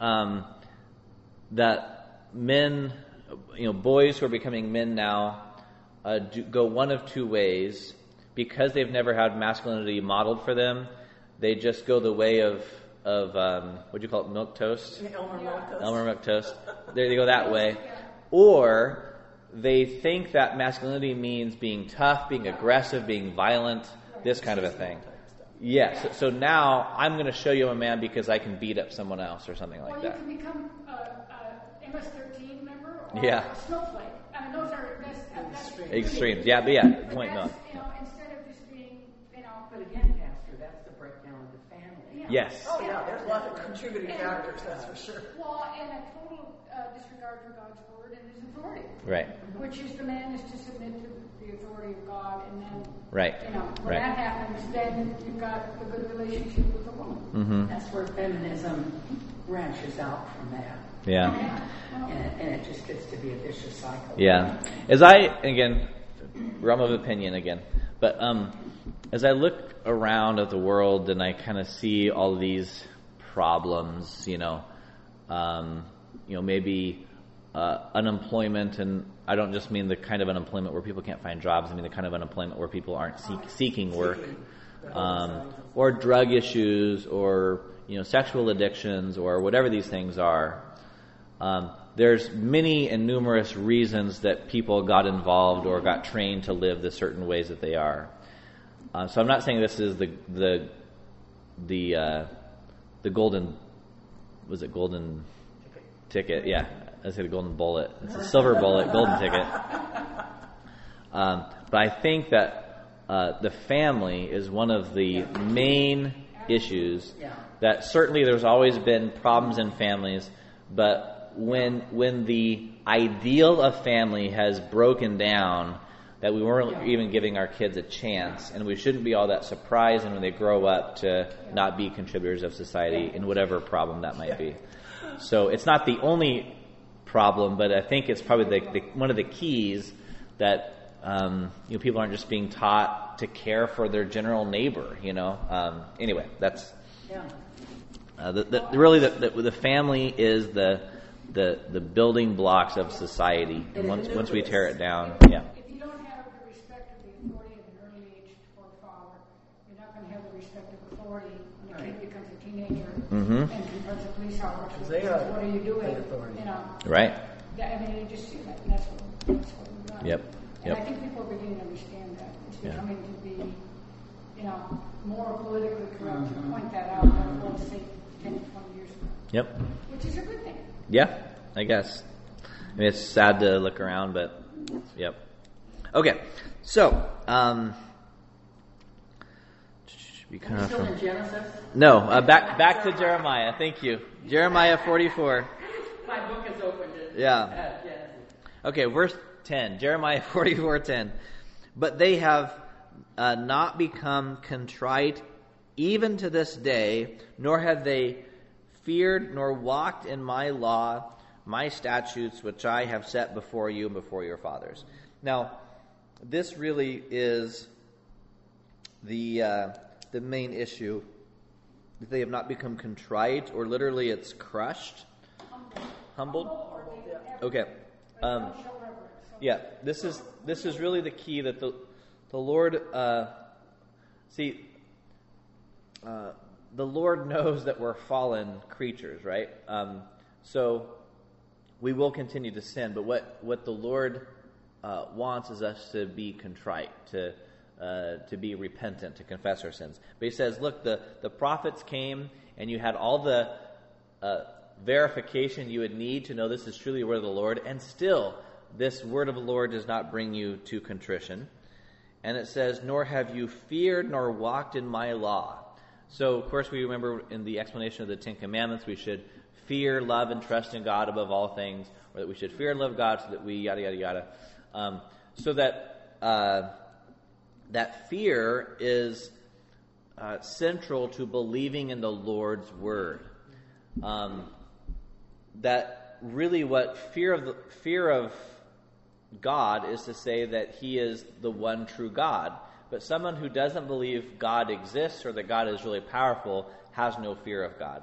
that men, boys who are becoming men now, go one of two ways. Because they've never had masculinity modeled for them, they just go the way of what do you call it, milk toast? Elmer milk toast. They go that way. Or they think that masculinity means being tough, being aggressive, being violent, this kind of a thing. Yes. So now I'm going to show you I'm a man because I can beat up someone else or something like that. Or you can become a MS-13 member or Yeah. a snowflake. I mean, those are that's Extremes. Yeah, but yeah, point that's, no. Instead of just being, But again, Pastor, that's the breakdown of the family. Yes. Oh, yeah, there's lots of contributing factors, that's for sure. Well, and a total disregard for God's word and his authority. Right. Which is the man is to submit to the authority of God, and then Right. When that happens, then you've got a good relationship with the woman. Mm-hmm. That's where feminism branches out from that. Yeah. And it just gets to be a vicious cycle. Yeah. Again, realm of opinion again, but as I look around at the world and I kind of see all these problems, maybe unemployment, and I don't just mean the kind of unemployment where people can't find jobs. I mean the kind of unemployment where people aren't seeking work, or drug issues, or sexual addictions, or whatever these things are. There's many and numerous reasons that people got involved or got trained to live the certain ways that they are. So I'm not saying this is the golden, was it golden ticket? Yeah, I say the golden bullet. It's a silver bullet, golden ticket. But I think that the family is one of the main issues. That certainly there's always been problems in families, but when the ideal of family has broken down, that we weren't even giving our kids a chance, and we shouldn't be all that surprised when they grow up to not be contributors of society in whatever problem that might be. So it's not the only problem, but I think it's probably one of the keys that people aren't just being taught to care for their general neighbor. Anyway, that's really the family is the building blocks of society. And once we tear it down, yeah. If you don't have the respect of the authority of an early age for a father, you're not going to have the respect of authority when a kid becomes a teenager and confronts a police officer. They are what are you doing? the authority. You know. Right. I mean, you just see that, and that's what we've done. Yep. And I think people are beginning to understand that. It's becoming to be, more politically correct to point that out than it was, say, 10, 20 years ago. Yep. Which is a good thing. Yeah, I guess. I mean, it's sad to look around, but yep. Okay, so we kind Still in Genesis? No, back to Jeremiah. Thank you, Jeremiah 44. My book is open to Yeah. Genesis. Okay, verse 10, Jeremiah 44:10. But they have not become contrite even to this day, nor have they feared nor walked in my law, my statutes, which I have set before you and before your fathers. Now, this really is the main issue. They have not become contrite, or literally it's crushed. Humbled? Okay. Yeah, this is really the key that the Lord the Lord knows that we're fallen creatures, right? So we will continue to sin, but what the Lord wants is us to be contrite, to be repentant, to confess our sins. But He says, look, the prophets came, and you had all the verification you would need to know this is truly the word of the Lord, and still this word of the Lord does not bring you to contrition. And it says, nor have you feared nor walked in my law. So, of course, we remember in the explanation of the Ten Commandments, we should fear, love, and trust in God above all things, or that we should fear and love God so that we yada, yada, yada. So that that fear is central to believing in the Lord's word. That really what fear of God is to say that He is the one true God. But someone who doesn't believe God exists or that God is really powerful has no fear of God.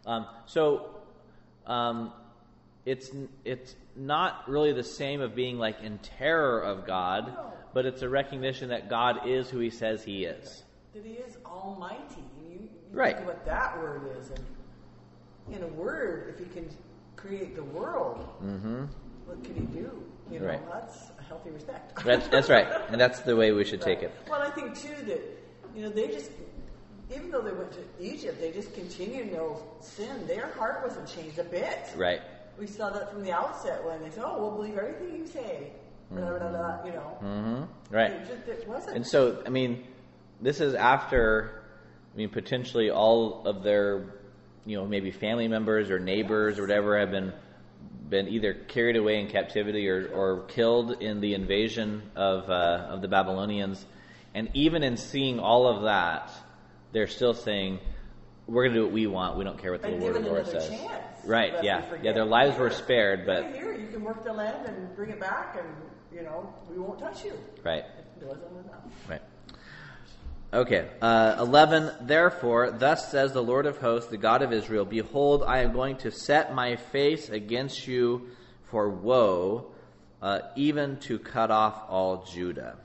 It's not really the same of being like in terror of God, but it's a recognition that God is who He says He is. That He is almighty. You Right. think what that word is. And in a word, if He can create the world, what can He do? Right. That's a healthy respect. That's right. And that's the way we should take it. Well, I think, too, that, they just, even though they went to Egypt, they just continued no sin. Their heart wasn't changed a bit. Right. We saw that from the outset when they said, we'll believe everything you say. Blah, blah, blah, Right. It wasn't. And so, this is after, potentially all of their, maybe family members or neighbors or whatever have been either carried away in captivity or killed in the invasion of the Babylonians. And even in seeing all of that, they're still saying, we're going to do what we want. We don't care what the word of the Lord says. Chance, right, yeah. Yeah, their lives were spared, but... Here, you can work the land and bring it back and, we won't touch you. Right. It wasn't enough. Right. Okay, 11, therefore, thus says the Lord of hosts, the God of Israel, behold, I am going to set my face against you for woe, even to cut off all Judah.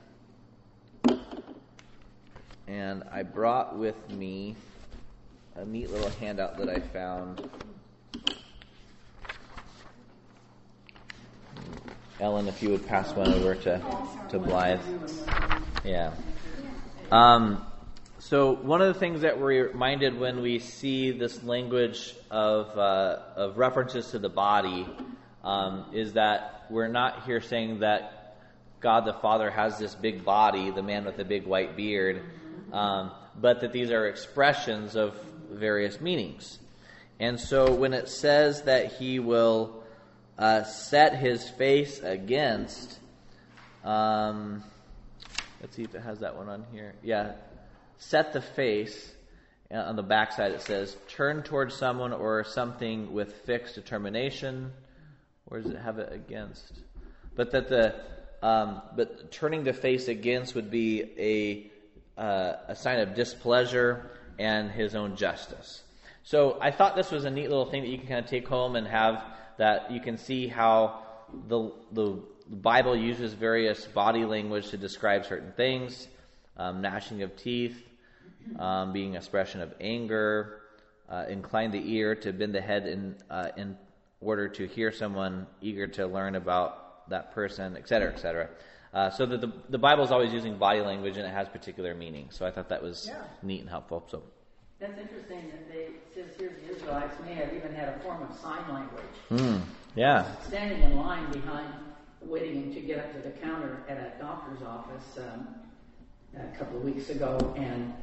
And I brought with me a neat little handout that I found. Ellen, if you would pass one over to Blythe. Yeah. So one of the things that we're reminded when we see this language of references to the body is that we're not here saying that God the Father has this big body, the man with the big white beard, but that these are expressions of various meanings. And so when it says that He will set His face against, let's see if it has that one on here. Yeah, set the face. On the backside it says, turn towards someone or something with fixed determination. Or does it have it against? But that but turning the face against would be a sign of displeasure and His own justice. So I thought this was a neat little thing that you can kind of take home and have that you can see how the Bible uses various body language to describe certain things. Gnashing of teeth, being expression of anger, incline the ear, to bend the head in order to hear someone, eager to learn about that person, etc., etc. So that the Bible is always using body language, and it has particular meaning. So I thought that was neat and helpful. So that's interesting that it says here the Israelites may have even had a form of sign language. Yeah. Standing in line behind, waiting to get up to the counter at a doctor's office a couple of weeks ago, and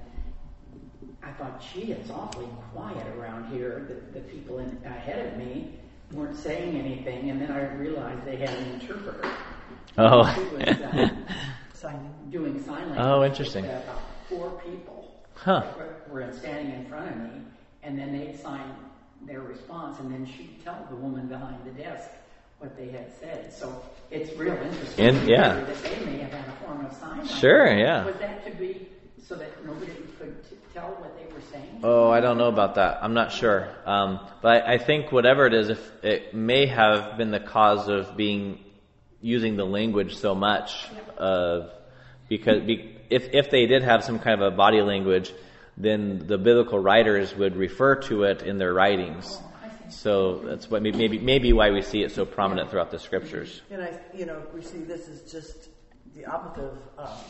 I thought, gee, it's awfully quiet around here. The people ahead of me weren't saying anything, and then I realized they had an interpreter. Oh. Who was doing sign language. Oh, interesting. About 4 people were standing in front of me, and then they'd sign their response, and then she'd tell the woman behind the desk what they had said. So it's real interesting. That they may have had a form of sign language. Sure, yeah. Was that to be so that nobody could tell what they were saying? Oh, I don't know about that. I'm not sure. But I think whatever it is, if it may have been the cause of using the language so much, because if they did have some kind of a body language, then the biblical writers would refer to it in their writings. So that's what maybe why we see it so prominent throughout the scriptures. And we see this is just the opposite of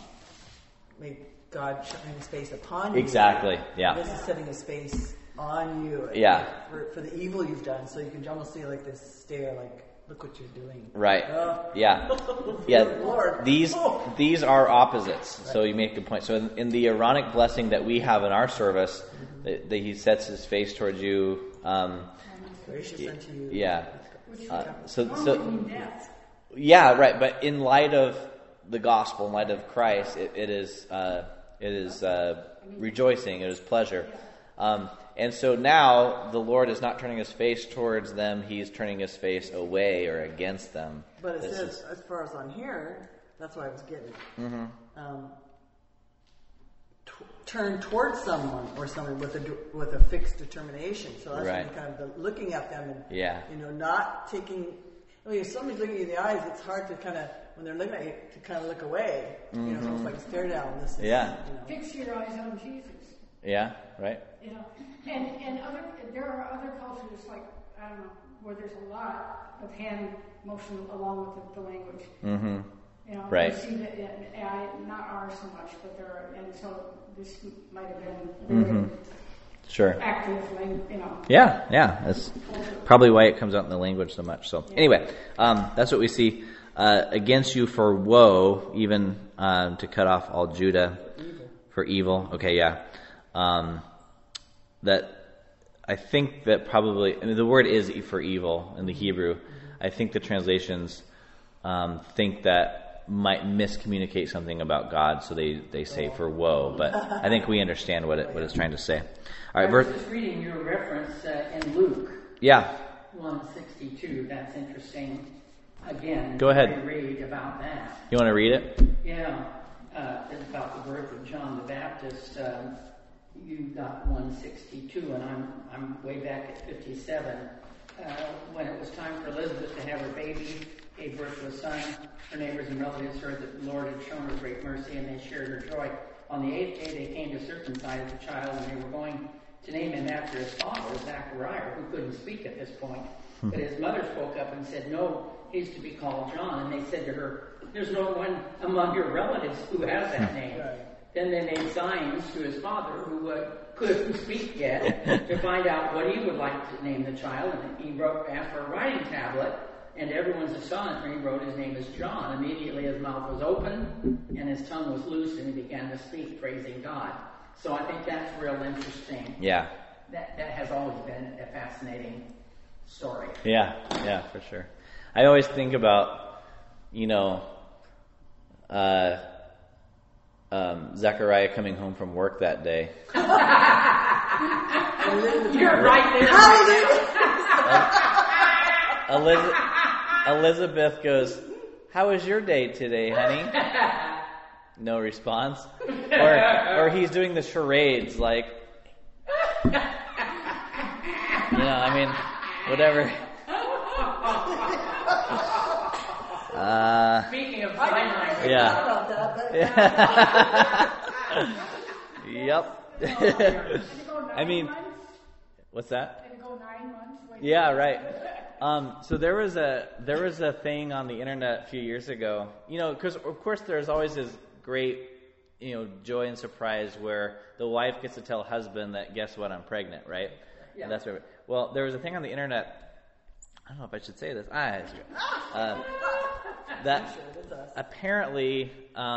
God shutting His face upon you. Exactly. Yeah. This is setting His face on you. Yeah. For the evil you've done, so you can almost see like this stare, like, look what you're doing. Right. Yeah. Lord. These are opposites. Right. So you make a good point. So in the Aaronic blessing that we have in our service, that He sets His face towards you. Gracious unto you. Yeah. So yeah, right. But in light of the gospel, in light of Christ, it is rejoicing. It is pleasure. And so now the Lord is not turning His face towards them; He's turning His face away or against them. But it says, as far as on here, that's what I was getting. Mm-hmm. Turn towards someone or something with a fixed determination. So that's right. Kind of looking at them and not taking. I mean, if somebody's looking you in the eyes, it's hard to kind of, when they're looking at you, to kind of look away. Mm-hmm. It's almost like a stare down. Fix your eyes on Jesus. Yeah, right. And there are other cultures, like, I don't know, where there's a lot of hand motion along with the language. Mm-hmm. Right. You see that, not ours so much, but there are, and so this might have been very sure. active, Yeah, that's probably why it comes out in the language so much. So anyway, that's what we see. Against you for woe, even to cut off all Judah for evil. Okay, yeah. That I think that probably, the word is for evil in the Hebrew. I think the translations think that might miscommunicate something about God, so they say for woe. But I think we understand what it's trying to say. All right, I was just reading your reference in Luke. Yeah. 1:62. That's interesting. Again, go ahead. Read about that. You want to read it? Yeah. It's about the birth of John the Baptist. You got 1:62, and I'm way back at 57. When it was time for Elizabeth to have her baby, gave birth to a son, her neighbors and relatives heard that the Lord had shown her great mercy, and they shared her joy. On the 8th day, they came to circumcise the child, and they were going to name him after his father, Zachariah, who couldn't speak at this point. But his mother spoke up and said, "No, he's to be called John." And they said to her, "There's no one among your relatives who has that name." Then they made signs to his father, who couldn't speak yet, to find out what he would like to name the child. And he asked for a writing tablet, and everyone's astonished when he wrote his name as John. Immediately his mouth was open, and his tongue was loosed, and he began to speak, praising God. So I think that's real interesting. Yeah. That has always been a fascinating story. Yeah, for sure. I always think about, Zechariah coming home from work that day. You're right there. Elizabeth goes, "How was your day today, honey?" No response. Or he's doing the charades, like, whatever. Speaking of sign language. I Yeah. thought about that. Yep. And to go 9 I mean, months, what's that? and to go 9 months. Wait. Yeah, right. So there was a thing on the internet a few years ago. Because of course there's always this great, joy and surprise where the wife gets to tell husband that, guess what, I'm pregnant, right? Yeah. And that's right. Well, there was a thing on the internet. I don't know if I should say this. That apparently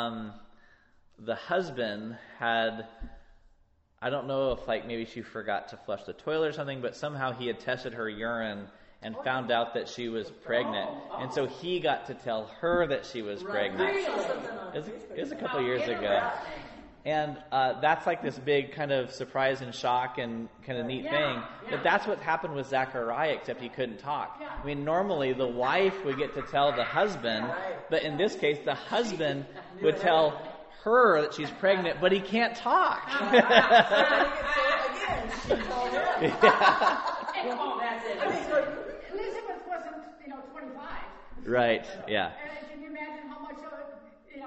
the husband had. I don't know if maybe she forgot to flush the toilet or something, but somehow he had tested her urine and found out that she was pregnant. And so he got to tell her that she was pregnant. It was a couple of years ago. And that's this big kind of surprise and shock and kind of neat thing. But that's what happened with Zachariah, except he couldn't talk. I mean, normally the wife would get to tell the husband, but in this case, the husband would tell her that she's pregnant, but he can't talk. Again, she told him. Oh, that's it. Elizabeth wasn't, 25. Right, yeah. And can you imagine how much of it,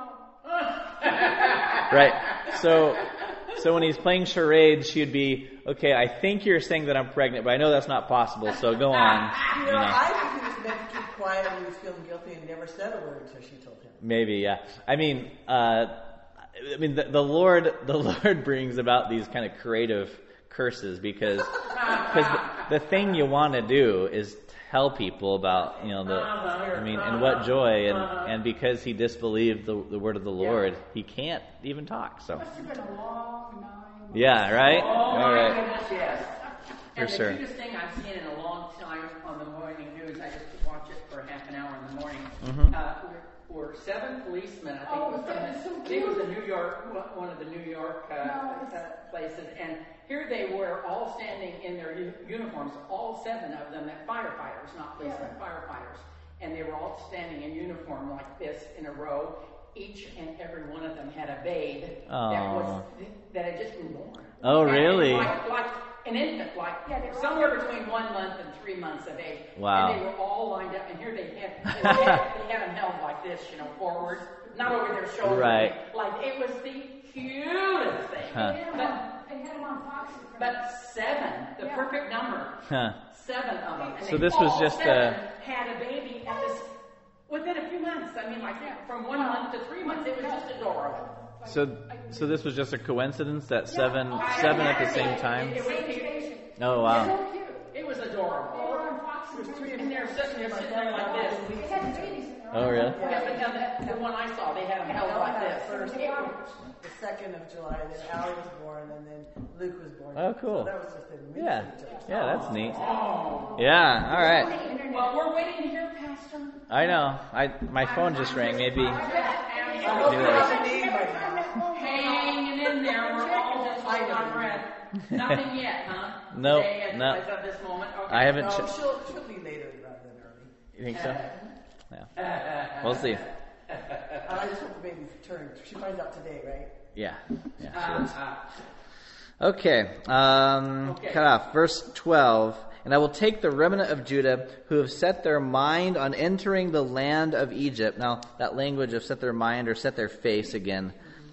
Right. So when he's playing charades, she'd be, okay, I think you're saying that I'm pregnant, but I know that's not possible, so go on. I think he was meant to keep quiet and he was feeling guilty and never said a word until she told him. Maybe, yeah. I mean, the Lord brings about these kind of creative curses because the thing you want to do is tell people about and what joy and because he disbelieved the word of the Lord, he can't even talk. So must have been a long 9 months. yeah, right. Oh, All my right. goodness, yes. And sure. the cutest thing I've seen in a long time on the morning news, I just watch it for half an hour in the morning, were 7 policemen, I think Oh, it was from that is so it was cute. the New York, one of the New York places, and here they were all standing in their uniforms, all 7 of them, firefighters, not policemen, firefighters, and they were all standing in uniform like this in a row. Each and every one of them had a babe that had just been born. Oh, And really? like an infant, somewhere between 1 month and 3 months of age. Wow. And they were all lined up, and here they had them held like this, forward, not over their shoulders. Right. Like it was the cutest thing. Huh. They had them on Fox. But 7, the perfect number. Huh. 7 of them. And So they this was all just 7 had a baby at this within a few months. I mean, from 1 month to 3 months, it was just adorable. So this was just a coincidence that seven at the same time. Oh wow. So cute. It was adorable. They were on Fox. And they're sitting there like this. They had the babies in their Oh really? Yeah, but the one I saw, they had them held like this. First, the 2nd of July, then Allie was born, and then Luke was born. Oh, cool. So that was just a Yeah. week. Yeah, that's neat. Oh. Yeah. All right. Well, we're waiting to hear, Pastor. I know. My phone just rang. Maybe. Hanging in there. We're all just holding our breath. Nothing yet, huh? Nope, Today, no. as of this moment. Okay. I haven't. No, she'll be later rather than early. You think so? Yeah. We'll see. I just hope the baby turns. She finds out today, right? Yeah. Yeah. She is. Okay. Cut off. Verse 12. And I will take the remnant of Judah who have set their mind on entering the land of Egypt. Now, that language of set their mind or set their face again.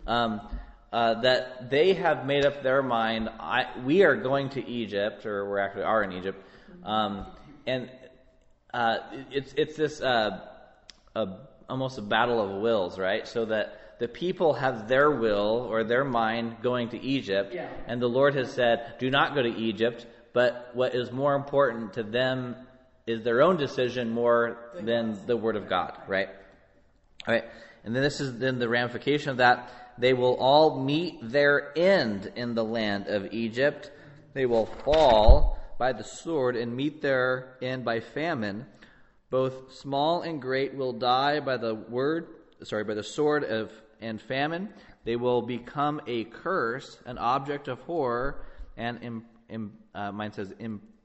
That they have made up their mind. We are going to Egypt, or we actually are in Egypt. And it's this almost a battle of wills, right? So that the people have their will or their mind going to Egypt, and the Lord has said, do not go to Egypt, but what is more important to them is their own decision more than the Word of God, right? All right, and then this is then the ramification of that. They will all meet their end in the land of Egypt. They will fall by the sword and meet their end by famine. Both small and great will die by the sword and famine. They will become a curse, an object of horror, and mine says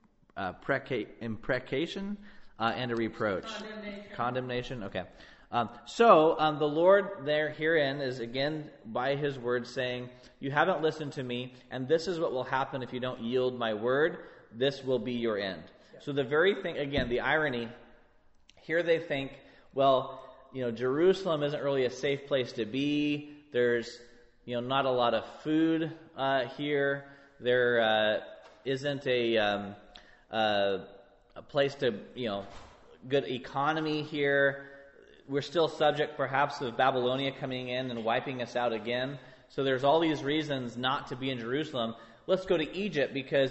imprecation and a reproach. Condemnation. Okay. So the Lord there herein is again by His word saying, you haven't listened to me, and this is what will happen if you don't yield my word. This will be your end. So the very thing, again, the irony, here they think, well, Jerusalem isn't really a safe place to be. There's, not a lot of food here. There isn't a place to, good economy here. We're still subject, perhaps, of Babylonia coming in and wiping us out again. So there's all these reasons not to be in Jerusalem. Let's go to Egypt because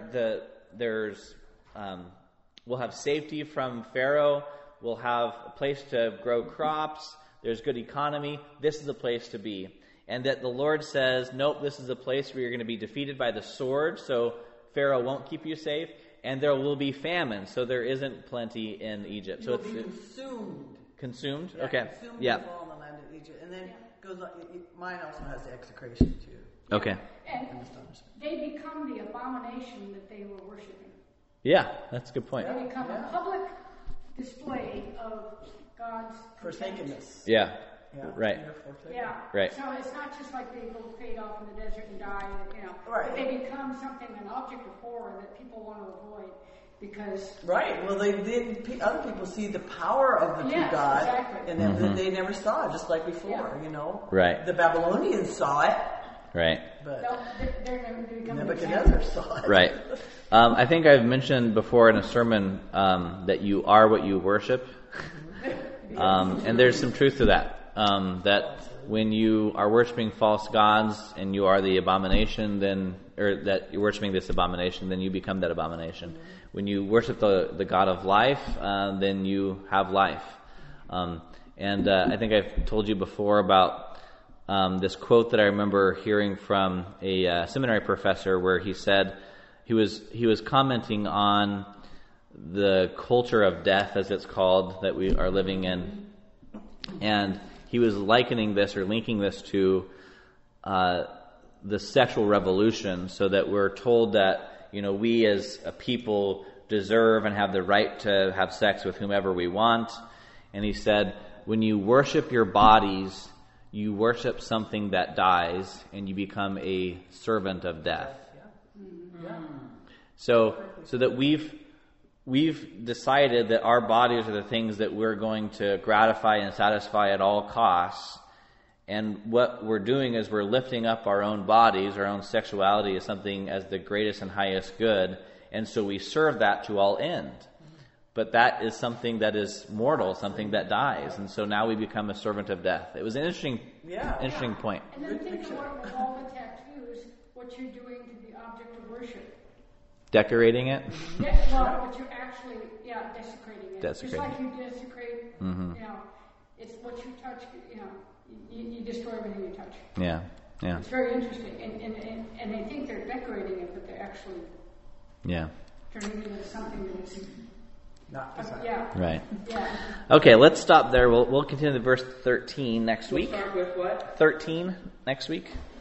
we'll have safety from Pharaoh. We'll have a place to grow crops. There's good economy. This is the place to be. And that the Lord says, nope, this is a place where you're going to be defeated by the sword, so Pharaoh won't keep you safe. And there will be famine, so there isn't plenty in Egypt. So You'll be consumed. Consumed? Yeah, okay. Consumed Yeah. with all in the land of Egypt. And then goes on, mine also has the execration too. Okay. And they become the abomination that they were worshiping. Yeah, that's a good point. They become a public display of God's Forsakenness. Yeah. Yeah. Right. Yeah. Right. So it's not just like they go fade off in the desert and die, Right. But they become something, an object of horror that people want to avoid because. Right. Well, other people see the power of the true God, exactly. and then they never saw it, just like before. Right. The Babylonians saw it, Right. but They're never going to become Nebuchadnezzar saw it. Right. I think I've mentioned before in a sermon that you are what you worship. And there's some truth to that. That when you are worshiping false gods and you are the abomination, or that you're worshiping this abomination, then you become that abomination. When you worship the God of life, then you have life. And I think I've told you before about this quote that I remember hearing from a seminary professor, where he said he was commenting on the culture of death, as it's called, that we are living in, and he was likening this or linking this to the sexual revolution, so that we're told that we as a people deserve and have the right to have sex with whomever we want. And he said, when you worship your bodies, you worship something that dies, and you become a servant of death. Yeah. So that we've decided that our bodies are the things that we're going to gratify and satisfy at all costs. And what we're doing is we're lifting up our own bodies, our own sexuality as something as the greatest and highest good. And so we serve that to all end. But that is something that is mortal, something that dies. And so now we become a servant of death. It was an interesting point. And then think of what with all the tattoos, what you're doing to the object of worship. Decorating it? What you're actually, desecrating it. Desecrating. Just like you desecrate, it's what you touch, you destroy everything you touch. Yeah. It's very interesting. And they think they're decorating it, but they're actually turning it into something that is Not Right. Yeah. Okay, let's stop there. We'll continue to verse 13 next week. We'll start with what? 13 next week.